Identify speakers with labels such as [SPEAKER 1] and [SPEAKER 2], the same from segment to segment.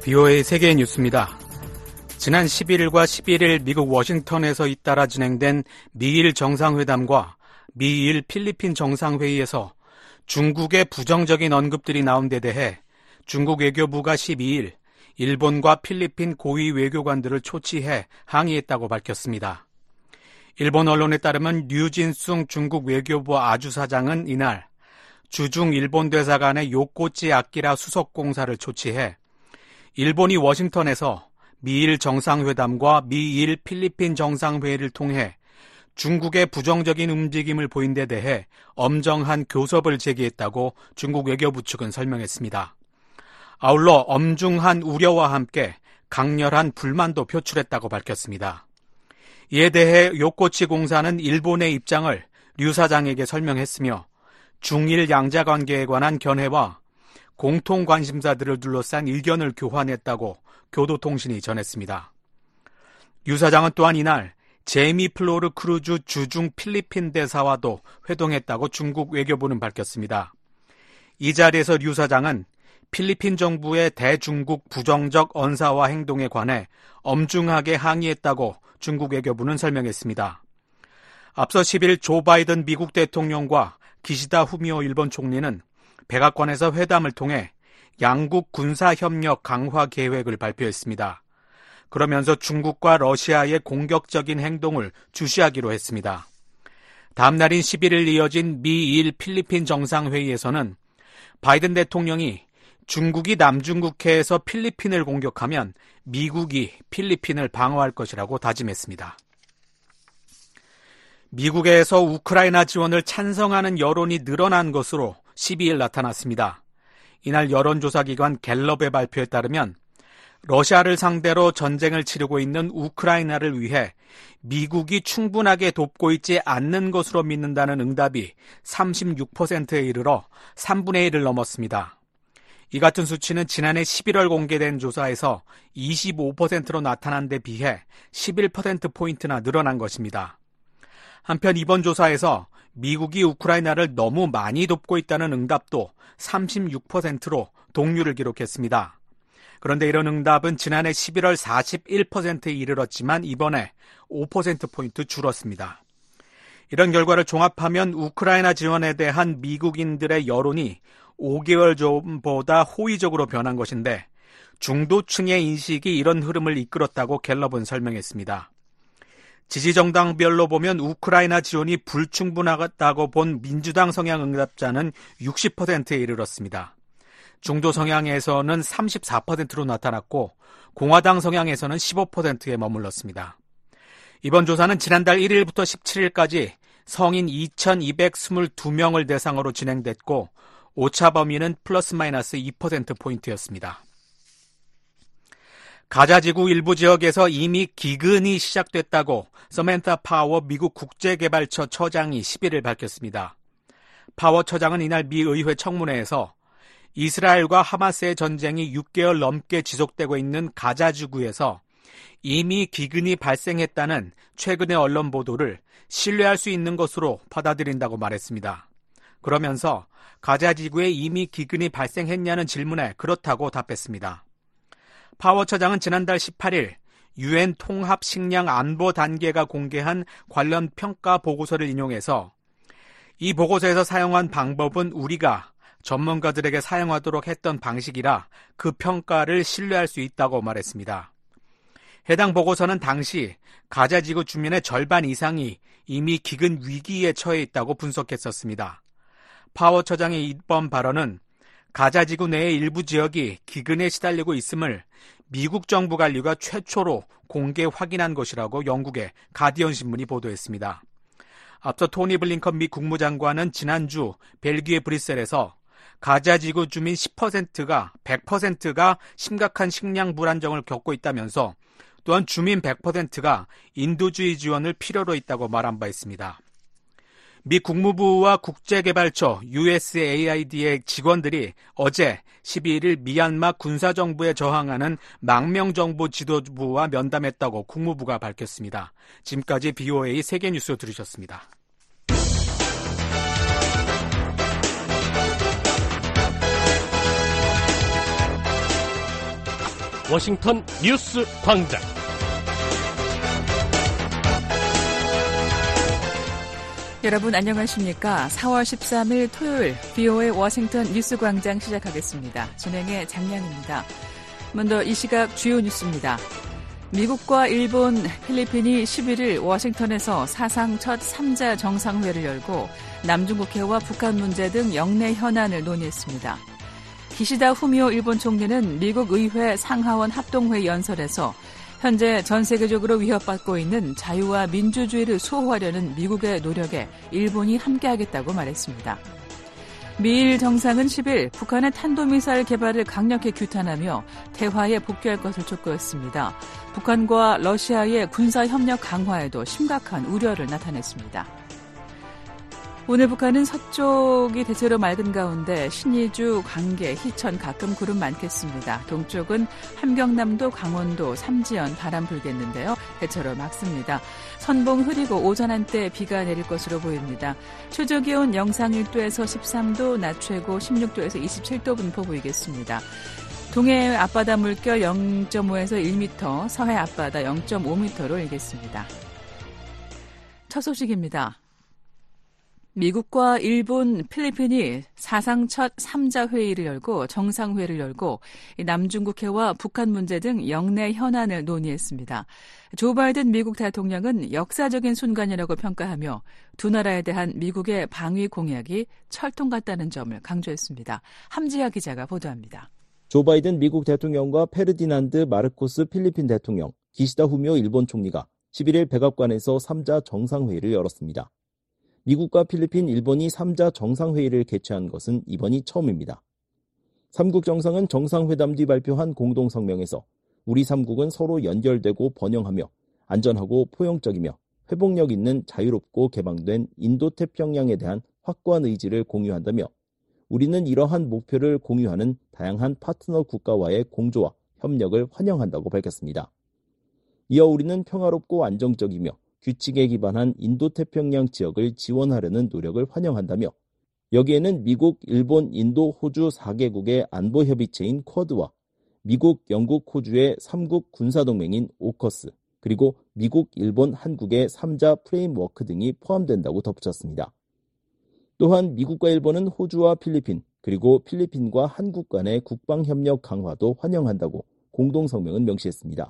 [SPEAKER 1] VOA 세계 뉴스입니다. 지난 11일과 11일 미국 워싱턴에서 잇따라 진행된 미일 정상회담과 미일 필리핀 정상회의에서 중국의 부정적인 언급들이 나온 데 대해 중국 외교부가 12일 일본과 필리핀 고위 외교관들을 초치해 항의했다고 밝혔습니다. 일본 언론에 따르면 류진숭 중국 외교부 아주사장은 이날 주중 일본 대사관의 요코치 아키라 수석공사를 초치해 일본이 워싱턴에서 미일 정상회담과 미일 필리핀 정상회의를 통해 중국의 부정적인 움직임을 보인 데 대해 엄정한 교섭을 제기했다고 중국 외교부 측은 설명했습니다. 아울러 엄중한 우려와 함께 강렬한 불만도 표출했다고 밝혔습니다. 이에 대해 요코치 공사는 일본의 입장을 류 사장에게 설명했으며 중일 양자관계에 관한 견해와 공통 관심사들을 둘러싼 의견을 교환했다고 교도통신이 전했습니다. 류 사장은 또한 이날 제이미 플로르 크루즈 주중 필리핀 대사와도 회동했다고 중국 외교부는 밝혔습니다. 이 자리에서 류 사장은 필리핀 정부의 대중국 부정적 언사와 행동에 관해 엄중하게 항의했다고 중국 외교부는 설명했습니다. 앞서 10일 조 바이든 미국 대통령과 기시다 후미오 일본 총리는 백악관에서 회담을 통해 양국 군사협력 강화 계획을 발표했습니다. 그러면서 중국과 러시아의 공격적인 행동을 주시하기로 했습니다. 다음 날인 11일 이어진 미일 필리핀 정상회의에서는 바이든 대통령이 중국이 남중국해에서 필리핀을 공격하면 미국이 필리핀을 방어할 것이라고 다짐했습니다. 미국에서 우크라이나 지원을 찬성하는 여론이 늘어난 것으로 12일 나타났습니다. 이날 여론조사기관 갤럽의 발표에 따르면 러시아를 상대로 전쟁을 치르고 있는 우크라이나를 위해 미국이 충분하게 돕고 있지 않는 것으로 믿는다는 응답이 36%에 이르러 3분의 1을 넘었습니다. 이 같은 수치는 지난해 11월 공개된 조사에서 25%로 나타난 데 비해 11%포인트나 늘어난 것입니다. 한편 이번 조사에서 미국이 우크라이나를 너무 많이 돕고 있다는 응답도 36%로 동률을 기록했습니다. 그런데 이런 응답은 지난해 11월 41%에 이르렀지만 이번에 5%포인트 줄었습니다. 이런 결과를 종합하면 우크라이나 지원에 대한 미국인들의 여론이 5개월 전보다 호의적으로 변한 것인데 중도층의 인식이 이런 흐름을 이끌었다고 갤럽은 설명했습니다. 지지정당별로 보면 우크라이나 지원이 불충분하다고 본 민주당 성향 응답자는 60%에 이르렀습니다. 중도 성향에서는 34%로 나타났고 공화당 성향에서는 15%에 머물렀습니다. 이번 조사는 지난달 1일부터 17일까지 성인 2,222명을 대상으로 진행됐고 오차 범위는 플러스 마이너스 2%포인트였습니다. 가자지구 일부 지역에서 이미 기근이 시작됐다고 서멘타 파워 미국 국제개발처 처장이 11일 밝혔습니다. 파워 처장은 이날 미 의회 청문회에서 이스라엘과 하마스의 전쟁이 6개월 넘게 지속되고 있는 가자지구에서 이미 기근이 발생했다는 최근의 언론 보도를 신뢰할 수 있는 것으로 받아들인다고 말했습니다. 그러면서 가자지구에 이미 기근이 발생했냐는 질문에 그렇다고 답했습니다. 파워 처장은 지난달 18일 UN 통합식량안보단계가 공개한 관련 평가 보고서를 인용해서 이 보고서에서 사용한 방법은 우리가 전문가들에게 사용하도록 했던 방식이라 그 평가를 신뢰할 수 있다고 말했습니다. 해당 보고서는 당시 가자지구 주민의 절반 이상이 이미 기근 위기에 처해 있다고 분석했었습니다. 파워 처장의 이번 발언은 가자지구 내의 일부 지역이 기근에 시달리고 있음을 미국 정부 관리가 최초로 공개 확인한 것이라고 영국의 가디언 신문이 보도했습니다. 앞서 토니 블링컨 미 국무장관은 지난주 벨기에 브뤼셀에서 가자지구 주민 100%가 심각한 식량 불안정을 겪고 있다면서 또한 주민 100%가 인도주의 지원을 필요로 있다고 말한 바 있습니다. 미 국무부와 국제개발처 USAID의 직원들이 어제 12일 미얀마 군사정부에 저항하는 망명정부 지도부와 면담했다고 국무부가 밝혔습니다. 지금까지 VOA 세계뉴스 들으셨습니다.
[SPEAKER 2] 워싱턴 뉴스 광장.
[SPEAKER 3] 여러분 안녕하십니까? 4월 13일 토요일 VOA 워싱턴 뉴스 광장 시작하겠습니다. 진행의 장량입니다. 먼저 이 시각 주요 뉴스입니다. 미국과 일본, 필리핀이 11일 워싱턴에서 사상 첫 3자 정상회를 열고 남중국해와 북한 문제 등 영내 현안을 논의했습니다. 기시다 후미오 일본 총리는 미국 의회 상하원 합동회의 연설에서 현재 전 세계적으로 위협받고 있는 자유와 민주주의를 수호하려는 미국의 노력에 일본이 함께하겠다고 말했습니다. 미일 정상은 10일 북한의 탄도미사일 개발을 강력히 규탄하며 대화에 복귀할 것을 촉구했습니다. 북한과 러시아의 군사협력 강화에도 심각한 우려를 나타냈습니다. 오늘 북한은 서쪽이 대체로 맑은 가운데 신의주, 광계, 희천 가끔 구름 많겠습니다. 동쪽은 함경남도, 강원도, 삼지연 바람 불겠는데요. 대체로 맑습니다. 선봉 흐리고 오전 한때 비가 내릴 것으로 보입니다. 최저기온 영상 1도에서 13도, 낮 최고 16도에서 27도 분포 보이겠습니다. 동해 앞바다 물결 0.5에서 1m, 서해 앞바다 0.5m로 일겠습니다. 첫 소식입니다. 미국과 일본, 필리핀이 사상 첫 3자 회의를 열고 정상회를 열고 남중국해와 북한 문제 등 영내 현안을 논의했습니다. 조 바이든 미국 대통령은 역사적인 순간이라고 평가하며 두 나라에 대한 미국의 방위 공약이 철통 같다는 점을 강조했습니다. 함지아 기자가 보도합니다.
[SPEAKER 4] 조 바이든 미국 대통령과 페르디난드 마르코스 필리핀 대통령, 기시다 후미오 일본 총리가 11일 백악관에서 3자 정상회의를 열었습니다. 미국과 필리핀, 일본이 3자 정상회의를 개최한 것은 이번이 처음입니다. 3국 정상은 정상회담 뒤 발표한 공동성명에서 우리 3국은 서로 연결되고 번영하며 안전하고 포용적이며 회복력 있는 자유롭고 개방된 인도태평양에 대한 확고한 의지를 공유한다며 우리는 이러한 목표를 공유하는 다양한 파트너 국가와의 공조와 협력을 환영한다고 밝혔습니다. 이어 우리는 평화롭고 안정적이며 규칙에 기반한 인도태평양 지역을 지원하려는 노력을 환영한다며 여기에는 미국, 일본, 인도, 호주 4개국의 안보협의체인 쿼드와 미국, 영국, 호주의 3국 군사동맹인 오커스 그리고 미국, 일본, 한국의 3자 프레임워크 등이 포함된다고 덧붙였습니다. 또한 미국과 일본은 호주와 필리핀 그리고 필리핀과 한국 간의 국방협력 강화도 환영한다고 공동성명은 명시했습니다.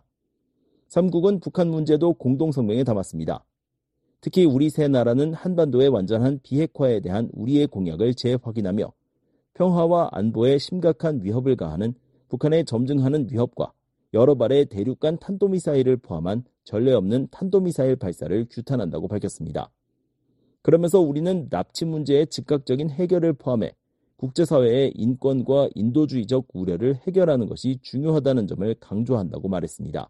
[SPEAKER 4] 3국은 북한 문제도 공동성명에 담았습니다. 특히 우리 세 나라는 한반도의 완전한 비핵화에 대한 우리의 공약을 재확인하며 평화와 안보에 심각한 위협을 가하는 북한의 점증하는 위협과 여러 발의 대륙간 탄도미사일을 포함한 전례 없는 탄도미사일 발사를 규탄한다고 밝혔습니다. 그러면서 우리는 납치 문제의 즉각적인 해결을 포함해 국제사회의 인권과 인도주의적 우려를 해결하는 것이 중요하다는 점을 강조한다고 말했습니다.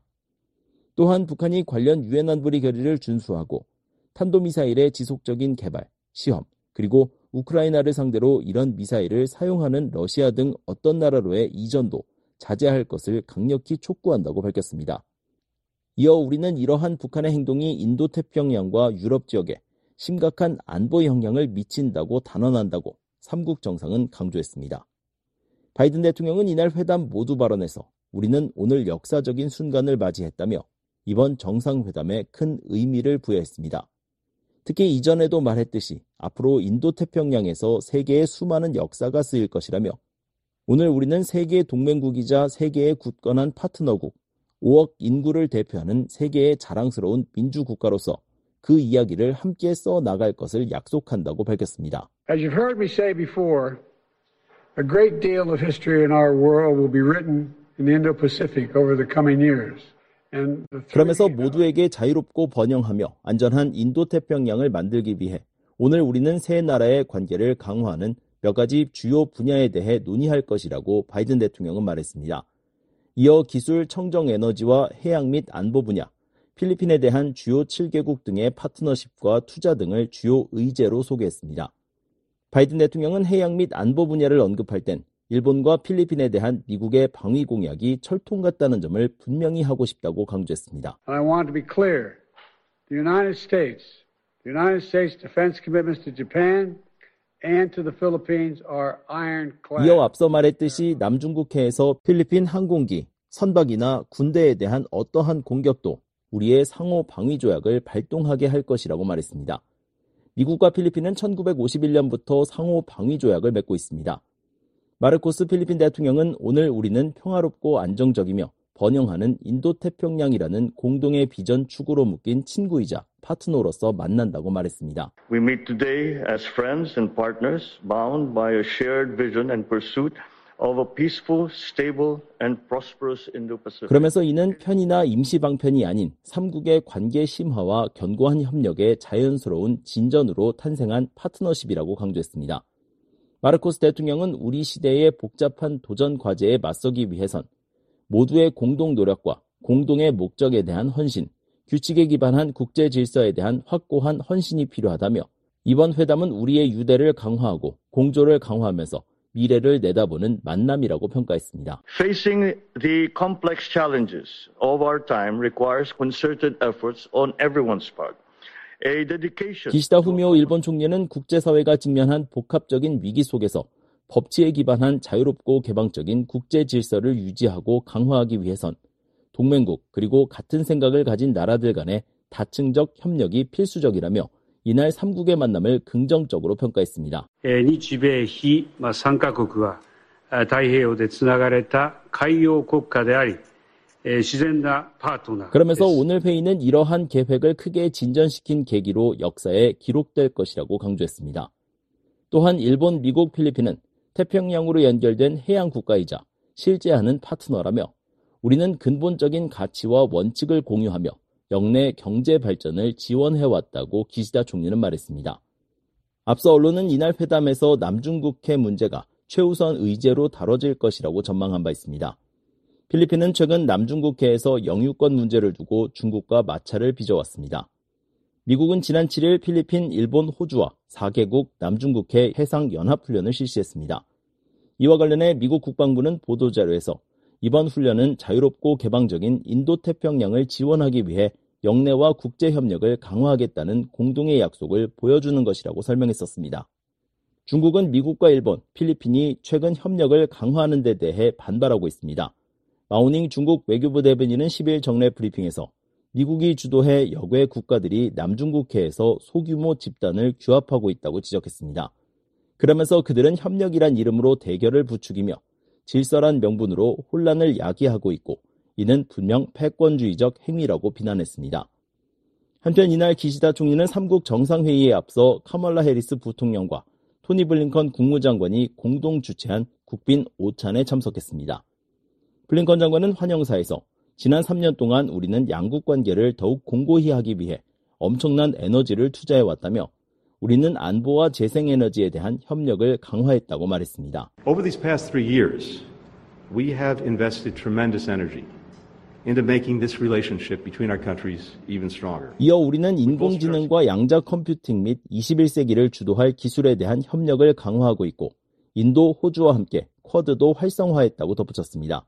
[SPEAKER 4] 또한 북한이 관련 유엔 안보리 결의를 준수하고 탄도미사일의 지속적인 개발, 시험, 그리고 우크라이나를 상대로 이런 미사일을 사용하는 러시아 등 어떤 나라로의 이전도 자제할 것을 강력히 촉구한다고 밝혔습니다. 이어 우리는 이러한 북한의 행동이 인도태평양과 유럽 지역에 심각한 안보 영향을 미친다고 단언한다고 3국 정상은 강조했습니다. 바이든 대통령은 이날 회담 모두 발언에서 우리는 오늘 역사적인 순간을 맞이했다며 이번 정상회담에 큰 의미를 부여했습니다. 특히 이전에도 말했듯이 앞으로 인도태평양에서 세계의 수많은 역사가 쓰일 것이라며 오늘 우리는 세계의 동맹국이자 세계의 굳건한 파트너국, 5억 인구를 대표하는 세계의 자랑스러운 민주국가로서 그 이야기를 함께 써나갈 것을 약속한다고 밝혔습니다.
[SPEAKER 5] As you've heard me say before, a great deal of history in our world will be written in the Indo-Pacific over the coming years.
[SPEAKER 4] 그러면서 모두에게 자유롭고 번영하며 안전한 인도태평양을 만들기 위해 오늘 우리는 세 나라의 관계를 강화하는 몇 가지 주요 분야에 대해 논의할 것이라고 바이든 대통령은 말했습니다. 이어 기술, 청정에너지와 해양 및 안보 분야, 필리핀에 대한 주요 7개국 등의 파트너십과 투자 등을 주요 의제로 소개했습니다. 바이든 대통령은 해양 및 안보 분야를 언급할 땐 일본과 필리핀에 대한 미국의 방위 공약이 철통 같다는 점을 분명히 하고 싶다고 강조했습니다.
[SPEAKER 5] I want to be clear. The United States defense commitments to Japan and to the Philippines are ironclad.
[SPEAKER 4] 이어 앞서 말했듯이 남중국해에서 필리핀 항공기, 선박이나 군대에 대한 어떠한 공격도 우리의 상호 방위 조약을 발동하게 할 것이라고 말했습니다. 미국과 필리핀은 1951년부터 상호 방위 조약을 맺고 있습니다. 마르코스 필리핀 대통령은 오늘 우리는 평화롭고 안정적이며 번영하는 인도태평양이라는 공동의 비전 추구로 묶인 친구이자 파트너로서 만난다고 말했습니다.
[SPEAKER 6] We meet today as friends and partners bound by a shared vision and pursuit of a peaceful, stable and prosperous Indo-Pacific.
[SPEAKER 4] 그러면서 이는 편이나 임시 방편이 아닌 삼국의 관계 심화와 견고한 협력의 자연스러운 진전으로 탄생한 파트너십이라고 강조했습니다. 마르코스 대통령은 우리 시대의 복잡한 도전 과제에 맞서기 위해선 모두의 공동 노력과 공동의 목적에 대한 헌신, 규칙에 기반한 국제 질서에 대한 확고한 헌신이 필요하다며 이번 회담은 우리의 유대를 강화하고 공조를 강화하면서 미래를 내다보는 만남이라고 평가했습니다.
[SPEAKER 6] Facing the complex challenges of our time requires concerted efforts on everyone's part.
[SPEAKER 4] 기시다 후미오 일본 총리는 국제사회가 직면한 복합적인 위기 속에서 법치에 기반한 자유롭고 개방적인 국제 질서를 유지하고 강화하기 위해선 동맹국 그리고 같은 생각을 가진 나라들 간의 다층적 협력이 필수적이라며 이날 3국의 만남을 긍정적으로 평가했습니다.
[SPEAKER 7] 日米非3カ国は太平洋でつながれた海洋国家であり
[SPEAKER 4] 그러면서 오늘 회의는 이러한 계획을 크게 진전시킨 계기로 역사에 기록될 것이라고 강조했습니다. 또한 일본, 미국, 필리핀은 태평양으로 연결된 해양 국가이자 실제하는 파트너라며 우리는 근본적인 가치와 원칙을 공유하며 영내 경제 발전을 지원해왔다고 기시다 총리는 말했습니다. 앞서 언론은 이날 회담에서 남중국해 문제가 최우선 의제로 다뤄질 것이라고 전망한 바 있습니다. 필리핀은 최근 남중국해에서 영유권 문제를 두고 중국과 마찰을 빚어왔습니다. 미국은 지난 7일 필리핀, 일본, 호주와 4개국 남중국해 해상연합훈련을 실시했습니다. 이와 관련해 미국 국방부는 보도자료에서 이번 훈련은 자유롭고 개방적인 인도태평양을 지원하기 위해 영내와 국제협력을 강화하겠다는 공동의 약속을 보여주는 것이라고 설명했었습니다. 중국은 미국과 일본, 필리핀이 최근 협력을 강화하는 데 대해 반발하고 있습니다. 마오닝 중국 외교부 대변인은 10일 정례 브리핑에서 미국이 주도해 여괴 국가들이 남중국해에서 소규모 집단을 규합하고 있다고 지적했습니다. 그러면서 그들은 협력이란 이름으로 대결을 부추기며 질서란 명분으로 혼란을 야기하고 있고 이는 분명 패권주의적 행위라고 비난했습니다. 한편 이날 기시다 총리는 3국 정상회의에 앞서 카멀라 해리스 부통령과 토니 블링컨 국무장관이 공동 주최한 국빈 오찬에 참석했습니다. 블링컨 장관은 환영사에서 지난 3년 동안 우리는 양국 관계를 더욱 공고히 하기 위해 엄청난 에너지를 투자해왔다며 우리는 안보와 재생에너지에 대한 협력을 강화했다고 말했습니다.
[SPEAKER 8] Over these past 3 years, we have invested tremendous energy into making this relationship between our countries even stronger.
[SPEAKER 4] 이어 우리는 인공지능과 양자 컴퓨팅 및 21세기를 주도할 기술에 대한 협력을 강화하고 있고 인도, 호주와 함께 쿼드도 활성화했다고 덧붙였습니다.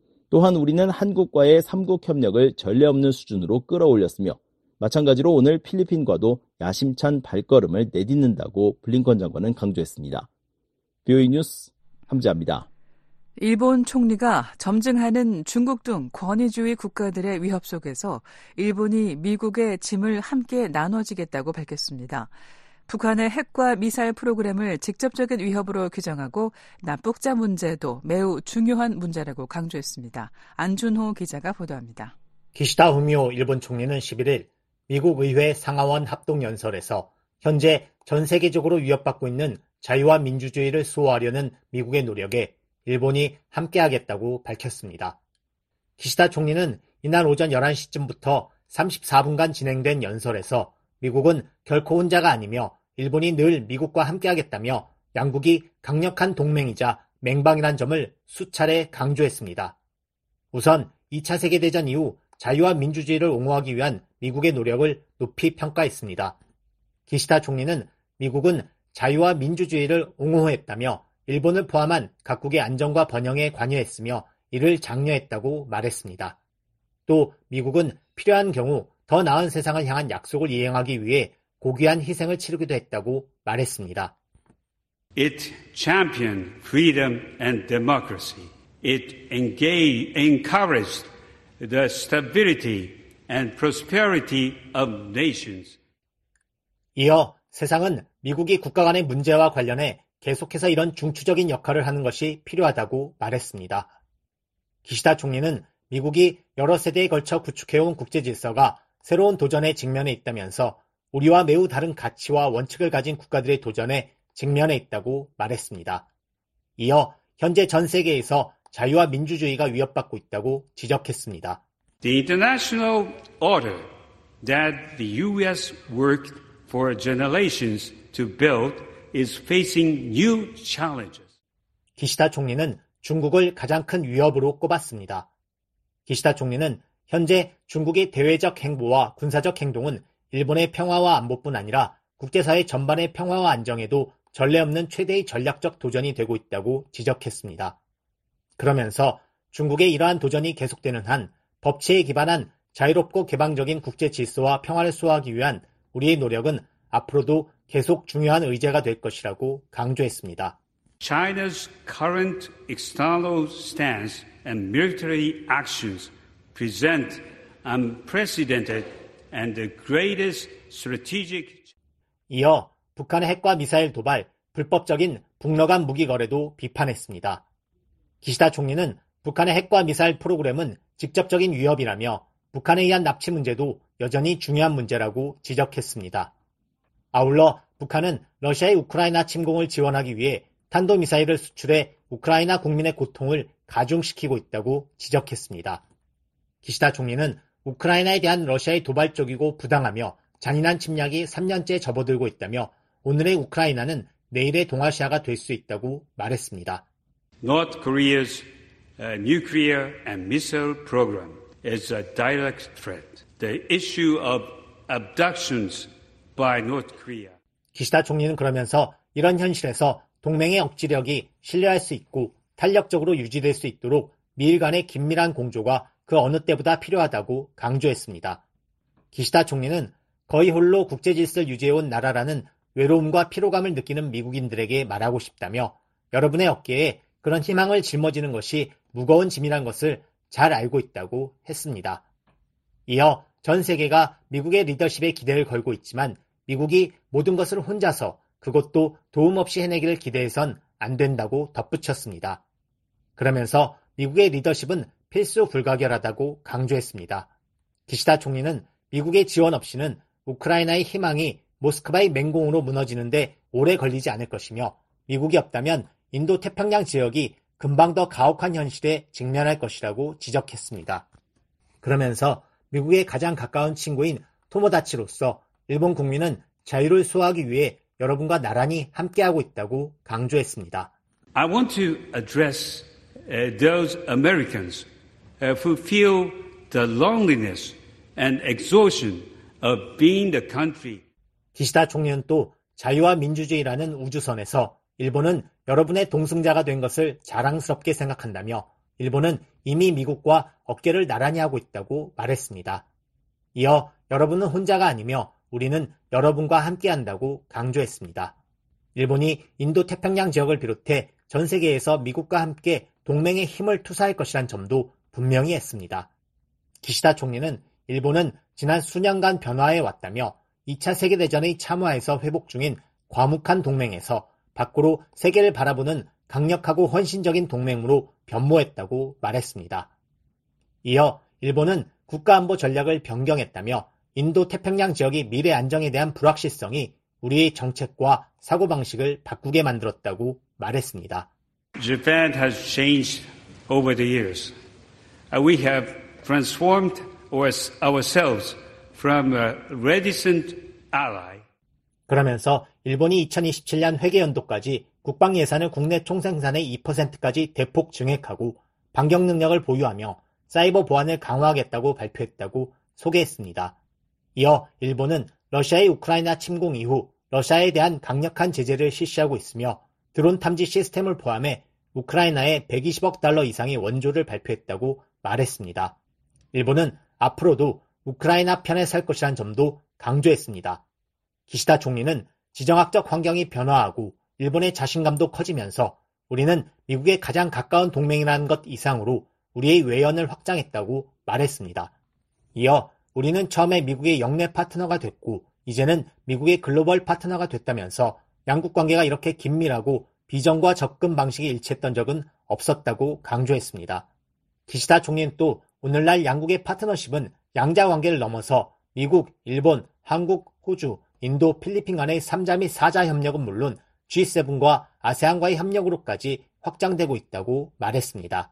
[SPEAKER 4] 또한 우리는 한국과의 3국 협력을 전례 없는 수준으로 끌어올렸으며 마찬가지로 오늘 필리핀과도 야심찬 발걸음을 내딛는다고 블링컨 장관은 강조했습니다. BOE 뉴스 함지아입니다.
[SPEAKER 3] 일본 총리가 점증하는 중국 등 권위주의 국가들의 위협 속에서 일본이 미국의 짐을 함께 나눠지겠다고 밝혔습니다. 북한의 핵과 미사일 프로그램을 직접적인 위협으로 규정하고 남북자 문제도 매우 중요한 문제라고 강조했습니다. 안준호 기자가 보도합니다.
[SPEAKER 9] 기시다 후미오 일본 총리는 11일 미국 의회 상하원 합동연설에서 현재 전 세계적으로 위협받고 있는 자유와 민주주의를 수호하려는 미국의 노력에 일본이 함께하겠다고 밝혔습니다. 기시다 총리는 이날 오전 11시쯤부터 34분간 진행된 연설에서 미국은 결코 혼자가 아니며 일본이 늘 미국과 함께하겠다며 양국이 강력한 동맹이자 맹방이란 점을 수차례 강조했습니다. 우선 2차 세계대전 이후 자유와 민주주의를 옹호하기 위한 미국의 노력을 높이 평가했습니다. 기시다 총리는 미국은 자유와 민주주의를 옹호했다며 일본을 포함한 각국의 안정과 번영에 관여했으며 이를 장려했다고 말했습니다. 또 미국은 필요한 경우 더 나은 세상을 향한 약속을 이행하기 위해 고귀한 희생을 치르기도 했다고 말했습니다.
[SPEAKER 7] It championed freedom and democracy It encouraged the stability and prosperity of nations.
[SPEAKER 9] 이어 세상은 미국이 국가 간의 문제와 관련해 계속해서 이런 중추적인 역할을 하는 것이 필요하다고 말했습니다. 기시다 총리는 미국이 여러 세대에 걸쳐 구축해온 국제 질서가 새로운 도전에 직면해 있다면서 우리와 매우 다른 가치와 원칙을 가진 국가들의 도전에 직면해 있다고 말했습니다. 이어 현재 전 세계에서 자유와 민주주의가 위협받고 있다고 지적했습니다.
[SPEAKER 7] The international order that the U.S. worked for generations to build is facing new challenges.
[SPEAKER 9] 기시다 총리는 중국을 가장 큰 위협으로 꼽았습니다. 기시다 총리는 현재 중국의 대외적 행보와 군사적 행동은 일본의 평화와 안보뿐 아니라 국제사회 전반의 평화와 안정에도 전례 없는 최대의 전략적 도전이 되고 있다고 지적했습니다. 그러면서 중국의 이러한 도전이 계속되는 한 법치에 기반한 자유롭고 개방적인 국제 질서와 평화를 수호하기 위한 우리의 노력은 앞으로도 계속 중요한 의제가 될 것이라고 강조했습니다.
[SPEAKER 7] China's current external stance and military actions present unprecedented and the greatest strategic.
[SPEAKER 9] 이어 북한의 핵과 미사일 도발, 불법적인 북러 간 무기 거래도 비판했습니다. 기시다 총리는 북한의 핵과 미사일 프로그램은 직접적인 위협이라며 북한에 의한 납치 문제도 여전히 중요한 문제라고 지적했습니다. 아울러 북한은 러시아의 우크라이나 침공을 지원하기 위해 탄도미사일을 수출해 우크라이나 국민의 고통을 가중시키고 있다고 지적했습니다. 기시다 총리는 우크라이나에 대한 러시아의 도발적이고 부당하며 잔인한 침략이 3년째 접어들고 있다며 오늘의 우크라이나는 내일의 동아시아가 될 수 있다고 말했습니다.
[SPEAKER 7] North Korea's nuclear and missile program is a direct threat. The issue of abductions by North Korea.
[SPEAKER 9] 기시다 총리는 그러면서 이런 현실에서 동맹의 억지력이 신뢰할 수 있고 탄력적으로 유지될 수 있도록 미일 간의 긴밀한 공조가 그 어느 때보다 필요하다고 강조했습니다. 기시다 총리는 거의 홀로 국제 질서를 유지해온 나라라는 외로움과 피로감을 느끼는 미국인들에게 말하고 싶다며 여러분의 어깨에 그런 희망을 짊어지는 것이 무거운 짐이란 것을 잘 알고 있다고 했습니다. 이어 전 세계가 미국의 리더십에 기대를 걸고 있지만 미국이 모든 것을 혼자서 그것도 도움 없이 해내기를 기대해선 안 된다고 덧붙였습니다. 그러면서 미국의 리더십은 필수 불가결하다고 강조했습니다. 기시다 총리는 미국의 지원 없이는 우크라이나의 희망이 모스크바의 맹공으로 무너지는데 오래 걸리지 않을 것이며 미국이 없다면 인도 태평양 지역이 금방 더 가혹한 현실에 직면할 것이라고 지적했습니다. 그러면서 미국의 가장 가까운 친구인 토모다치로서 일본 국민은 자유를 수호하기 위해 여러분과 나란히 함께하고 있다고 강조했습니다.
[SPEAKER 7] I want to address those Americans who feel the loneliness and exhaustion of being the country.
[SPEAKER 9] 기시다 총리는 또 자유와 민주주의라는 우주선에서 일본은 여러분의 동승자가 된 것을 자랑스럽게 생각한다며 일본은 이미 미국과 어깨를 나란히 하고 있다고 말했습니다. 이어 여러분은 혼자가 아니며 우리는 여러분과 함께한다고 강조했습니다. 일본이 인도 태평양 지역을 비롯해 전 세계에서 미국과 함께 동맹의 힘을 투사할 것이란 점도 분명히 했습니다. 기시다 총리는 일본은 지난 수년간 변화해 왔다며 2차 세계대전의 참화에서 회복 중인 과묵한 동맹에서 밖으로 세계를 바라보는 강력하고 헌신적인 동맹으로 변모했다고 말했습니다. 이어 일본은 국가안보 전략을 변경했다며 인도 태평양 지역의 미래 안정에 대한 불확실성이 우리의 정책과 사고방식을 바꾸게 만들었다고 말했습니다.
[SPEAKER 7] Japan has changed over the years. We have transformed ourselves from a reticent ally.
[SPEAKER 9] 그러면서 일본이 2027년 회계연도까지 국방 예산을 국내 총생산의 2%까지 대폭 증액하고 반격 능력을 보유하며 사이버 보안을 강화하겠다고 발표했다고 소개했습니다. 이어 일본은 러시아의 우크라이나 침공 이후 러시아에 대한 강력한 제재를 실시하고 있으며 드론 탐지 시스템을 포함해 우크라이나에 120억 달러 이상의 원조를 발표했다고 말했습니다. 일본은 앞으로도 우크라이나 편에 설 것이란 점도 강조했습니다. 기시다 총리는 지정학적 환경이 변화하고 일본의 자신감도 커지면서 우리는 미국의 가장 가까운 동맹이라는 것 이상으로 우리의 외연을 확장했다고 말했습니다. 이어 우리는 처음에 미국의 영내 파트너가 됐고 이제는 미국의 글로벌 파트너가 됐다면서 양국 관계가 이렇게 긴밀하고 비전과 접근 방식이 일치했던 적은 없었다고 강조했습니다. 기시다 총리는 또 오늘날 양국의 파트너십은 양자 관계를 넘어서 미국, 일본, 한국, 호주, 인도, 필리핀 간의 3자 및 4자 협력은 물론 G7과 아세안과의 협력으로까지 확장되고 있다고 말했습니다.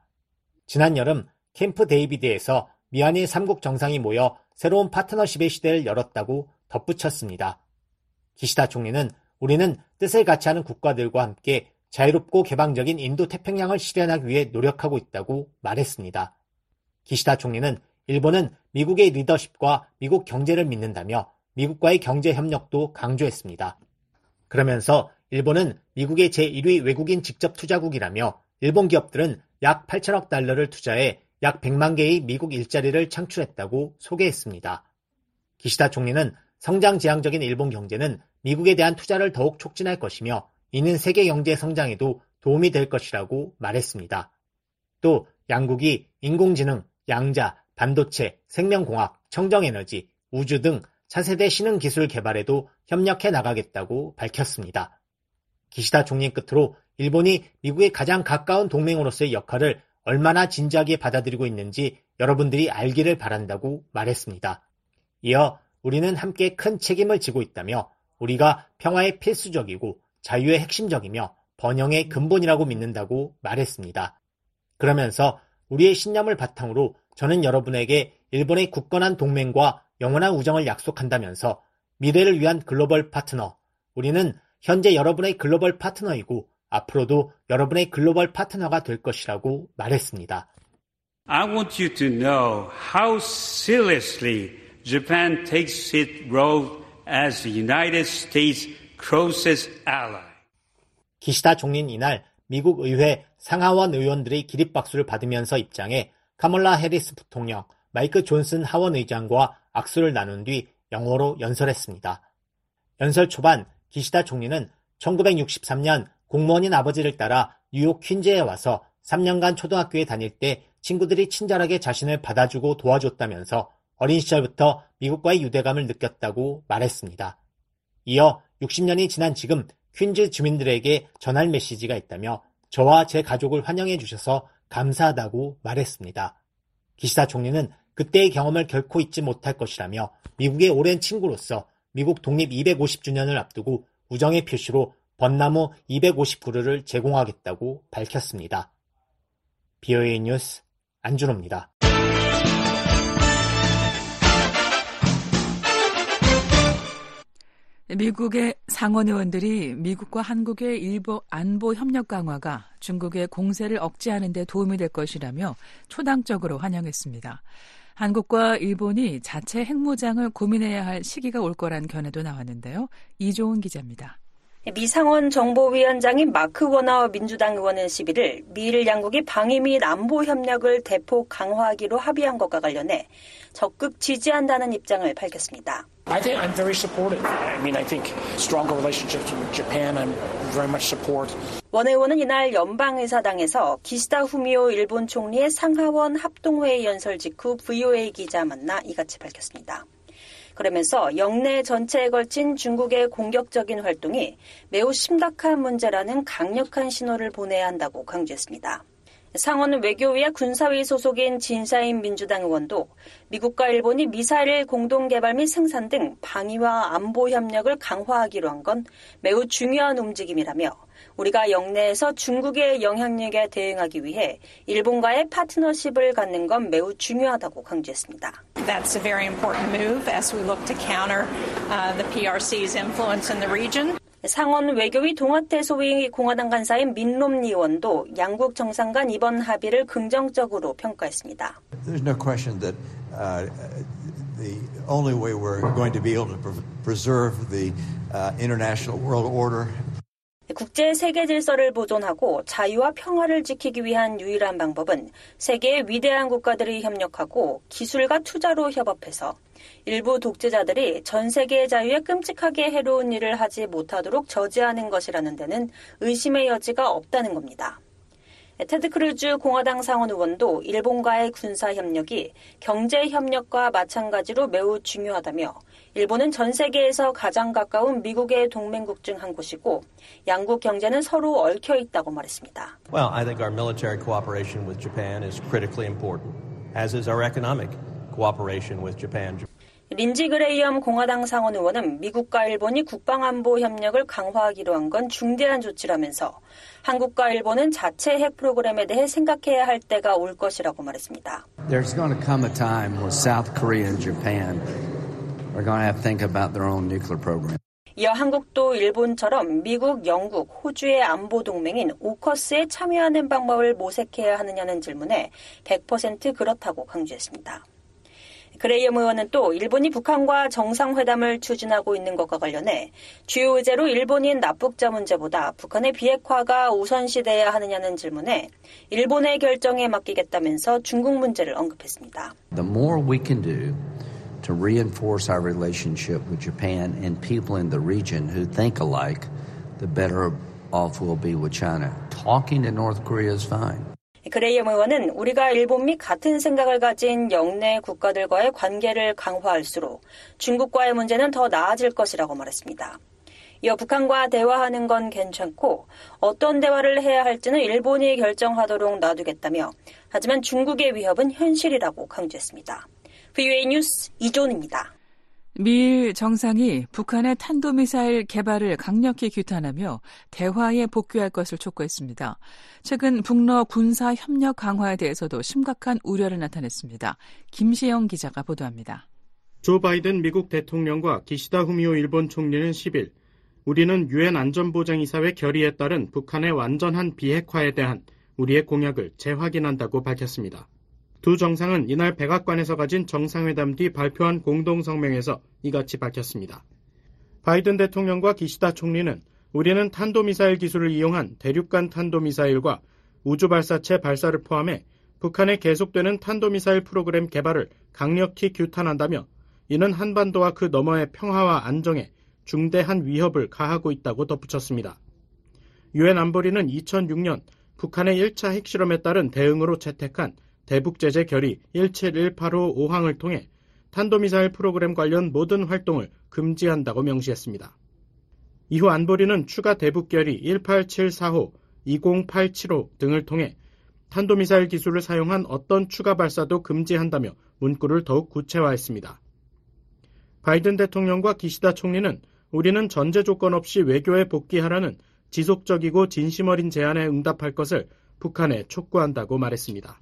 [SPEAKER 9] 지난 여름 캠프 데이비드에서 미한일 3국 정상이 모여 새로운 파트너십의 시대를 열었다고 덧붙였습니다. 기시다 총리는 우리는 뜻을 같이 하는 국가들과 함께 자유롭고 개방적인 인도태평양을 실현하기 위해 노력하고 있다고 말했습니다. 기시다 총리는 일본은 미국의 리더십과 미국 경제를 믿는다며 미국과의 경제 협력도 강조했습니다. 그러면서 일본은 미국의 제1위 외국인 직접 투자국이라며 일본 기업들은 약 8천억 달러를 투자해 약 100만 개의 미국 일자리를 창출했다고 소개했습니다. 기시다 총리는 성장 지향적인 일본 경제는 미국에 대한 투자를 더욱 촉진할 것이며 이는 세계 경제 성장에도 도움이 될 것이라고 말했습니다. 또 양국이 인공지능, 양자, 반도체, 생명공학, 청정에너지, 우주 등 차세대 신흥 기술 개발에도 협력해 나가겠다고 밝혔습니다. 기시다 총리 끝으로 일본이 미국의 가장 가까운 동맹으로서의 역할을 얼마나 진지하게 받아들이고 있는지 여러분들이 알기를 바란다고 말했습니다. 이어 우리는 함께 큰 책임을 지고 있다며 우리가 평화의 필수적이고 자유의 핵심적이며 번영의 근본이라고 믿는다고 말했습니다. 그러면서 우리의 신념을 바탕으로 저는 여러분에게 일본의 굳건한 동맹과 영원한 우정을 약속한다면서 미래를 위한 글로벌 파트너, 우리는 현재 여러분의 글로벌 파트너이고 앞으로도 여러분의 글로벌 파트너가 될 것이라고 말했습니다.
[SPEAKER 7] I want you to know how seriously Japan takes its role as the United States closest ally.
[SPEAKER 9] 기시다 총리는 이날 미국 의회 상하원 의원들의 기립박수를 받으면서 입장해 카멀라 해리스 부통령, 마이크 존슨 하원 의장과 악수를 나눈 뒤 영어로 연설했습니다. 연설 초반 기시다 총리는 1963년 공무원인 아버지를 따라 뉴욕 퀸즈에 와서 3년간 초등학교에 다닐 때 친구들이 친절하게 자신을 받아주고 도와줬다면서 어린 시절부터 미국과의 유대감을 느꼈다고 말했습니다. 이어 60년이 지난 지금 퀸즈 주민들에게 전할 메시지가 있다며 저와 제 가족을 환영해 주셔서 감사하다고 말했습니다. 기시다 총리는 그때의 경험을 결코 잊지 못할 것이라며 미국의 오랜 친구로서 미국 독립 250주년을 앞두고 우정의 표시로 벚나무 250그루를 제공하겠다고 밝혔습니다. BOA 뉴스 안준호입니다.
[SPEAKER 3] 미국의 상원 의원들이 미국과 한국의 일부 안보 협력 강화가 중국의 공세를 억제하는 데 도움이 될 것이라며 초당적으로 환영했습니다. 한국과 일본이 자체 핵무장을 고민해야 할 시기가 올 거란 견해도 나왔는데요. 이조은 기자입니다.
[SPEAKER 10] 미 상원 정보위원장인 마크 워너 민주당 의원은 11일 미일 양국이 방위 및 안보 협력을 대폭 강화하기로 합의한 것과 관련해 적극 지지한다는 입장을 밝혔습니다.
[SPEAKER 11] I think I'm very supportive. I think stronger relationships with Japan I'm very much support.
[SPEAKER 10] 원 의원은 이날 연방의사당에서 기시다 후미오 일본 총리의 상하원 합동회의 연설 직후 VOA 기자 만나 이같이 밝혔습니다. 그러면서 영내 전체에 걸친 중국의 공격적인 활동이 매우 심각한 문제라는 강력한 신호를 보내야 한다고 강조했습니다. 상원 외교위와 군사위 소속인 진샤인 민주당 의원도 미국과 일본이 미사일 공동개발 및 생산 등 방위와 안보 협력을 강화하기로 한 건 매우 중요한 움직임이라며 우리가 영내에서 중국의 영향력에 대응하기 위해 일본과의 파트너십을 갖는 건 매우 중요하다고 강조했습니다.
[SPEAKER 12] That's a very important move as we look to counter the PRC's influence in the region.
[SPEAKER 10] 상원 외교위 동아태 소위 공화당 간사인 민롬니 의원도 양국 정상 간 이번 합의를 긍정적으로 평가했습니다.
[SPEAKER 13] There's no question that the only way we're going to be able to preserve the international world order.
[SPEAKER 10] 국제 세계 질서를 보존하고 자유와 평화를 지키기 위한 유일한 방법은 세계의 위대한 국가들이 협력하고 기술과 투자로 협업해서 일부 독재자들이 전 세계의 자유에 끔찍하게 해로운 일을 하지 못하도록 저지하는 것이라는 데는 의심의 여지가 없다는 겁니다. 테드 크루즈 공화당 상원 의원도 일본과의 군사협력이 경제협력과 마찬가지로 매우 중요하다며 일본은 전 세계에서 가장 가까운 미국의 동맹국 중 한 곳이고 양국 경제는 서로 얽혀 있다고 말했습니다.
[SPEAKER 13] Well, I think our military cooperation with Japan is critically important, as is our economic cooperation with Japan.
[SPEAKER 10] 린지 그레이엄 공화당 상원 의원은 미국과 일본이 국방안보 협력을 강화하기로 한 건 중대한 조치라면서 한국과 일본은 자체 핵 프로그램에 대해 생각해야 할 때가 올 것이라고 말했습니다.
[SPEAKER 14] There's going to come a time where South Korea and Japan are going to have to think about their own nuclear program.
[SPEAKER 10] 이어 한국도 일본처럼 미국, 영국, 호주의 안보 동맹인 오커스에 참여하는 방법을 모색해야 하느냐는 질문에 100% 그렇다고 강조했습니다. 그레이엄 의원은 또 일본이 북한과 정상회담을 추진하고 있는 것과 관련해 주요 의제로 일본인 납북자 문제보다 북한의 비핵화가 우선시돼야 하느냐는 질문에 일본의 결정에 맡기겠다면서 중국 문제를 언급했습니다.
[SPEAKER 14] The more we can do to reinforce our relationship with Japan and people in the region who think alike, the better off we'll be with China. Talking to North Korea is fine.
[SPEAKER 10] 그레이엄 의원은 우리가 일본 및 같은 생각을 가진 영내 국가들과의 관계를 강화할수록 중국과의 문제는 더 나아질 것이라고 말했습니다. 이어 북한과 대화하는 건 괜찮고 어떤 대화를 해야 할지는 일본이 결정하도록 놔두겠다며 하지만 중국의 위협은 현실이라고 강조했습니다. VOA 뉴스 이존입니다.
[SPEAKER 3] 미일 정상이 북한의 탄도미사일 개발을 강력히 규탄하며 대화에 복귀할 것을 촉구했습니다. 최근 북러 군사협력 강화에 대해서도 심각한 우려를 나타냈습니다. 김시영 기자가 보도합니다.
[SPEAKER 1] 조 바이든 미국 대통령과 기시다 후미오 일본 총리는 10일 우리는 유엔 안전보장이사회 결의에 따른 북한의 완전한 비핵화에 대한 우리의 공약을 재확인한다고 밝혔습니다. 두 정상은 이날 백악관에서 가진 정상회담 뒤 발표한 공동성명에서 이같이 밝혔습니다. 바이든 대통령과 기시다 총리는 우리는 탄도미사일 기술을 이용한 대륙간 탄도미사일과 우주발사체 발사를 포함해 북한의 계속되는 탄도미사일 프로그램 개발을 강력히 규탄한다며 이는 한반도와 그 너머의 평화와 안정에 중대한 위협을 가하고 있다고 덧붙였습니다. 유엔 안보리는 2006년 북한의 1차 핵실험에 따른 대응으로 채택한 대북제재 결의 171855항을 통해 탄도미사일 프로그램 관련 모든 활동을 금지한다고 명시했습니다. 이후 안보리는 추가 대북 결의 1874호, 20875 등을 통해 탄도미사일 기술을 사용한 어떤 추가 발사도 금지한다며 문구를 더욱 구체화했습니다. 바이든 대통령과 기시다 총리는 우리는 전제 조건 없이 외교에 복귀하라는 지속적이고 진심 어린 제안에 응답할 것을 북한에 촉구한다고 말했습니다.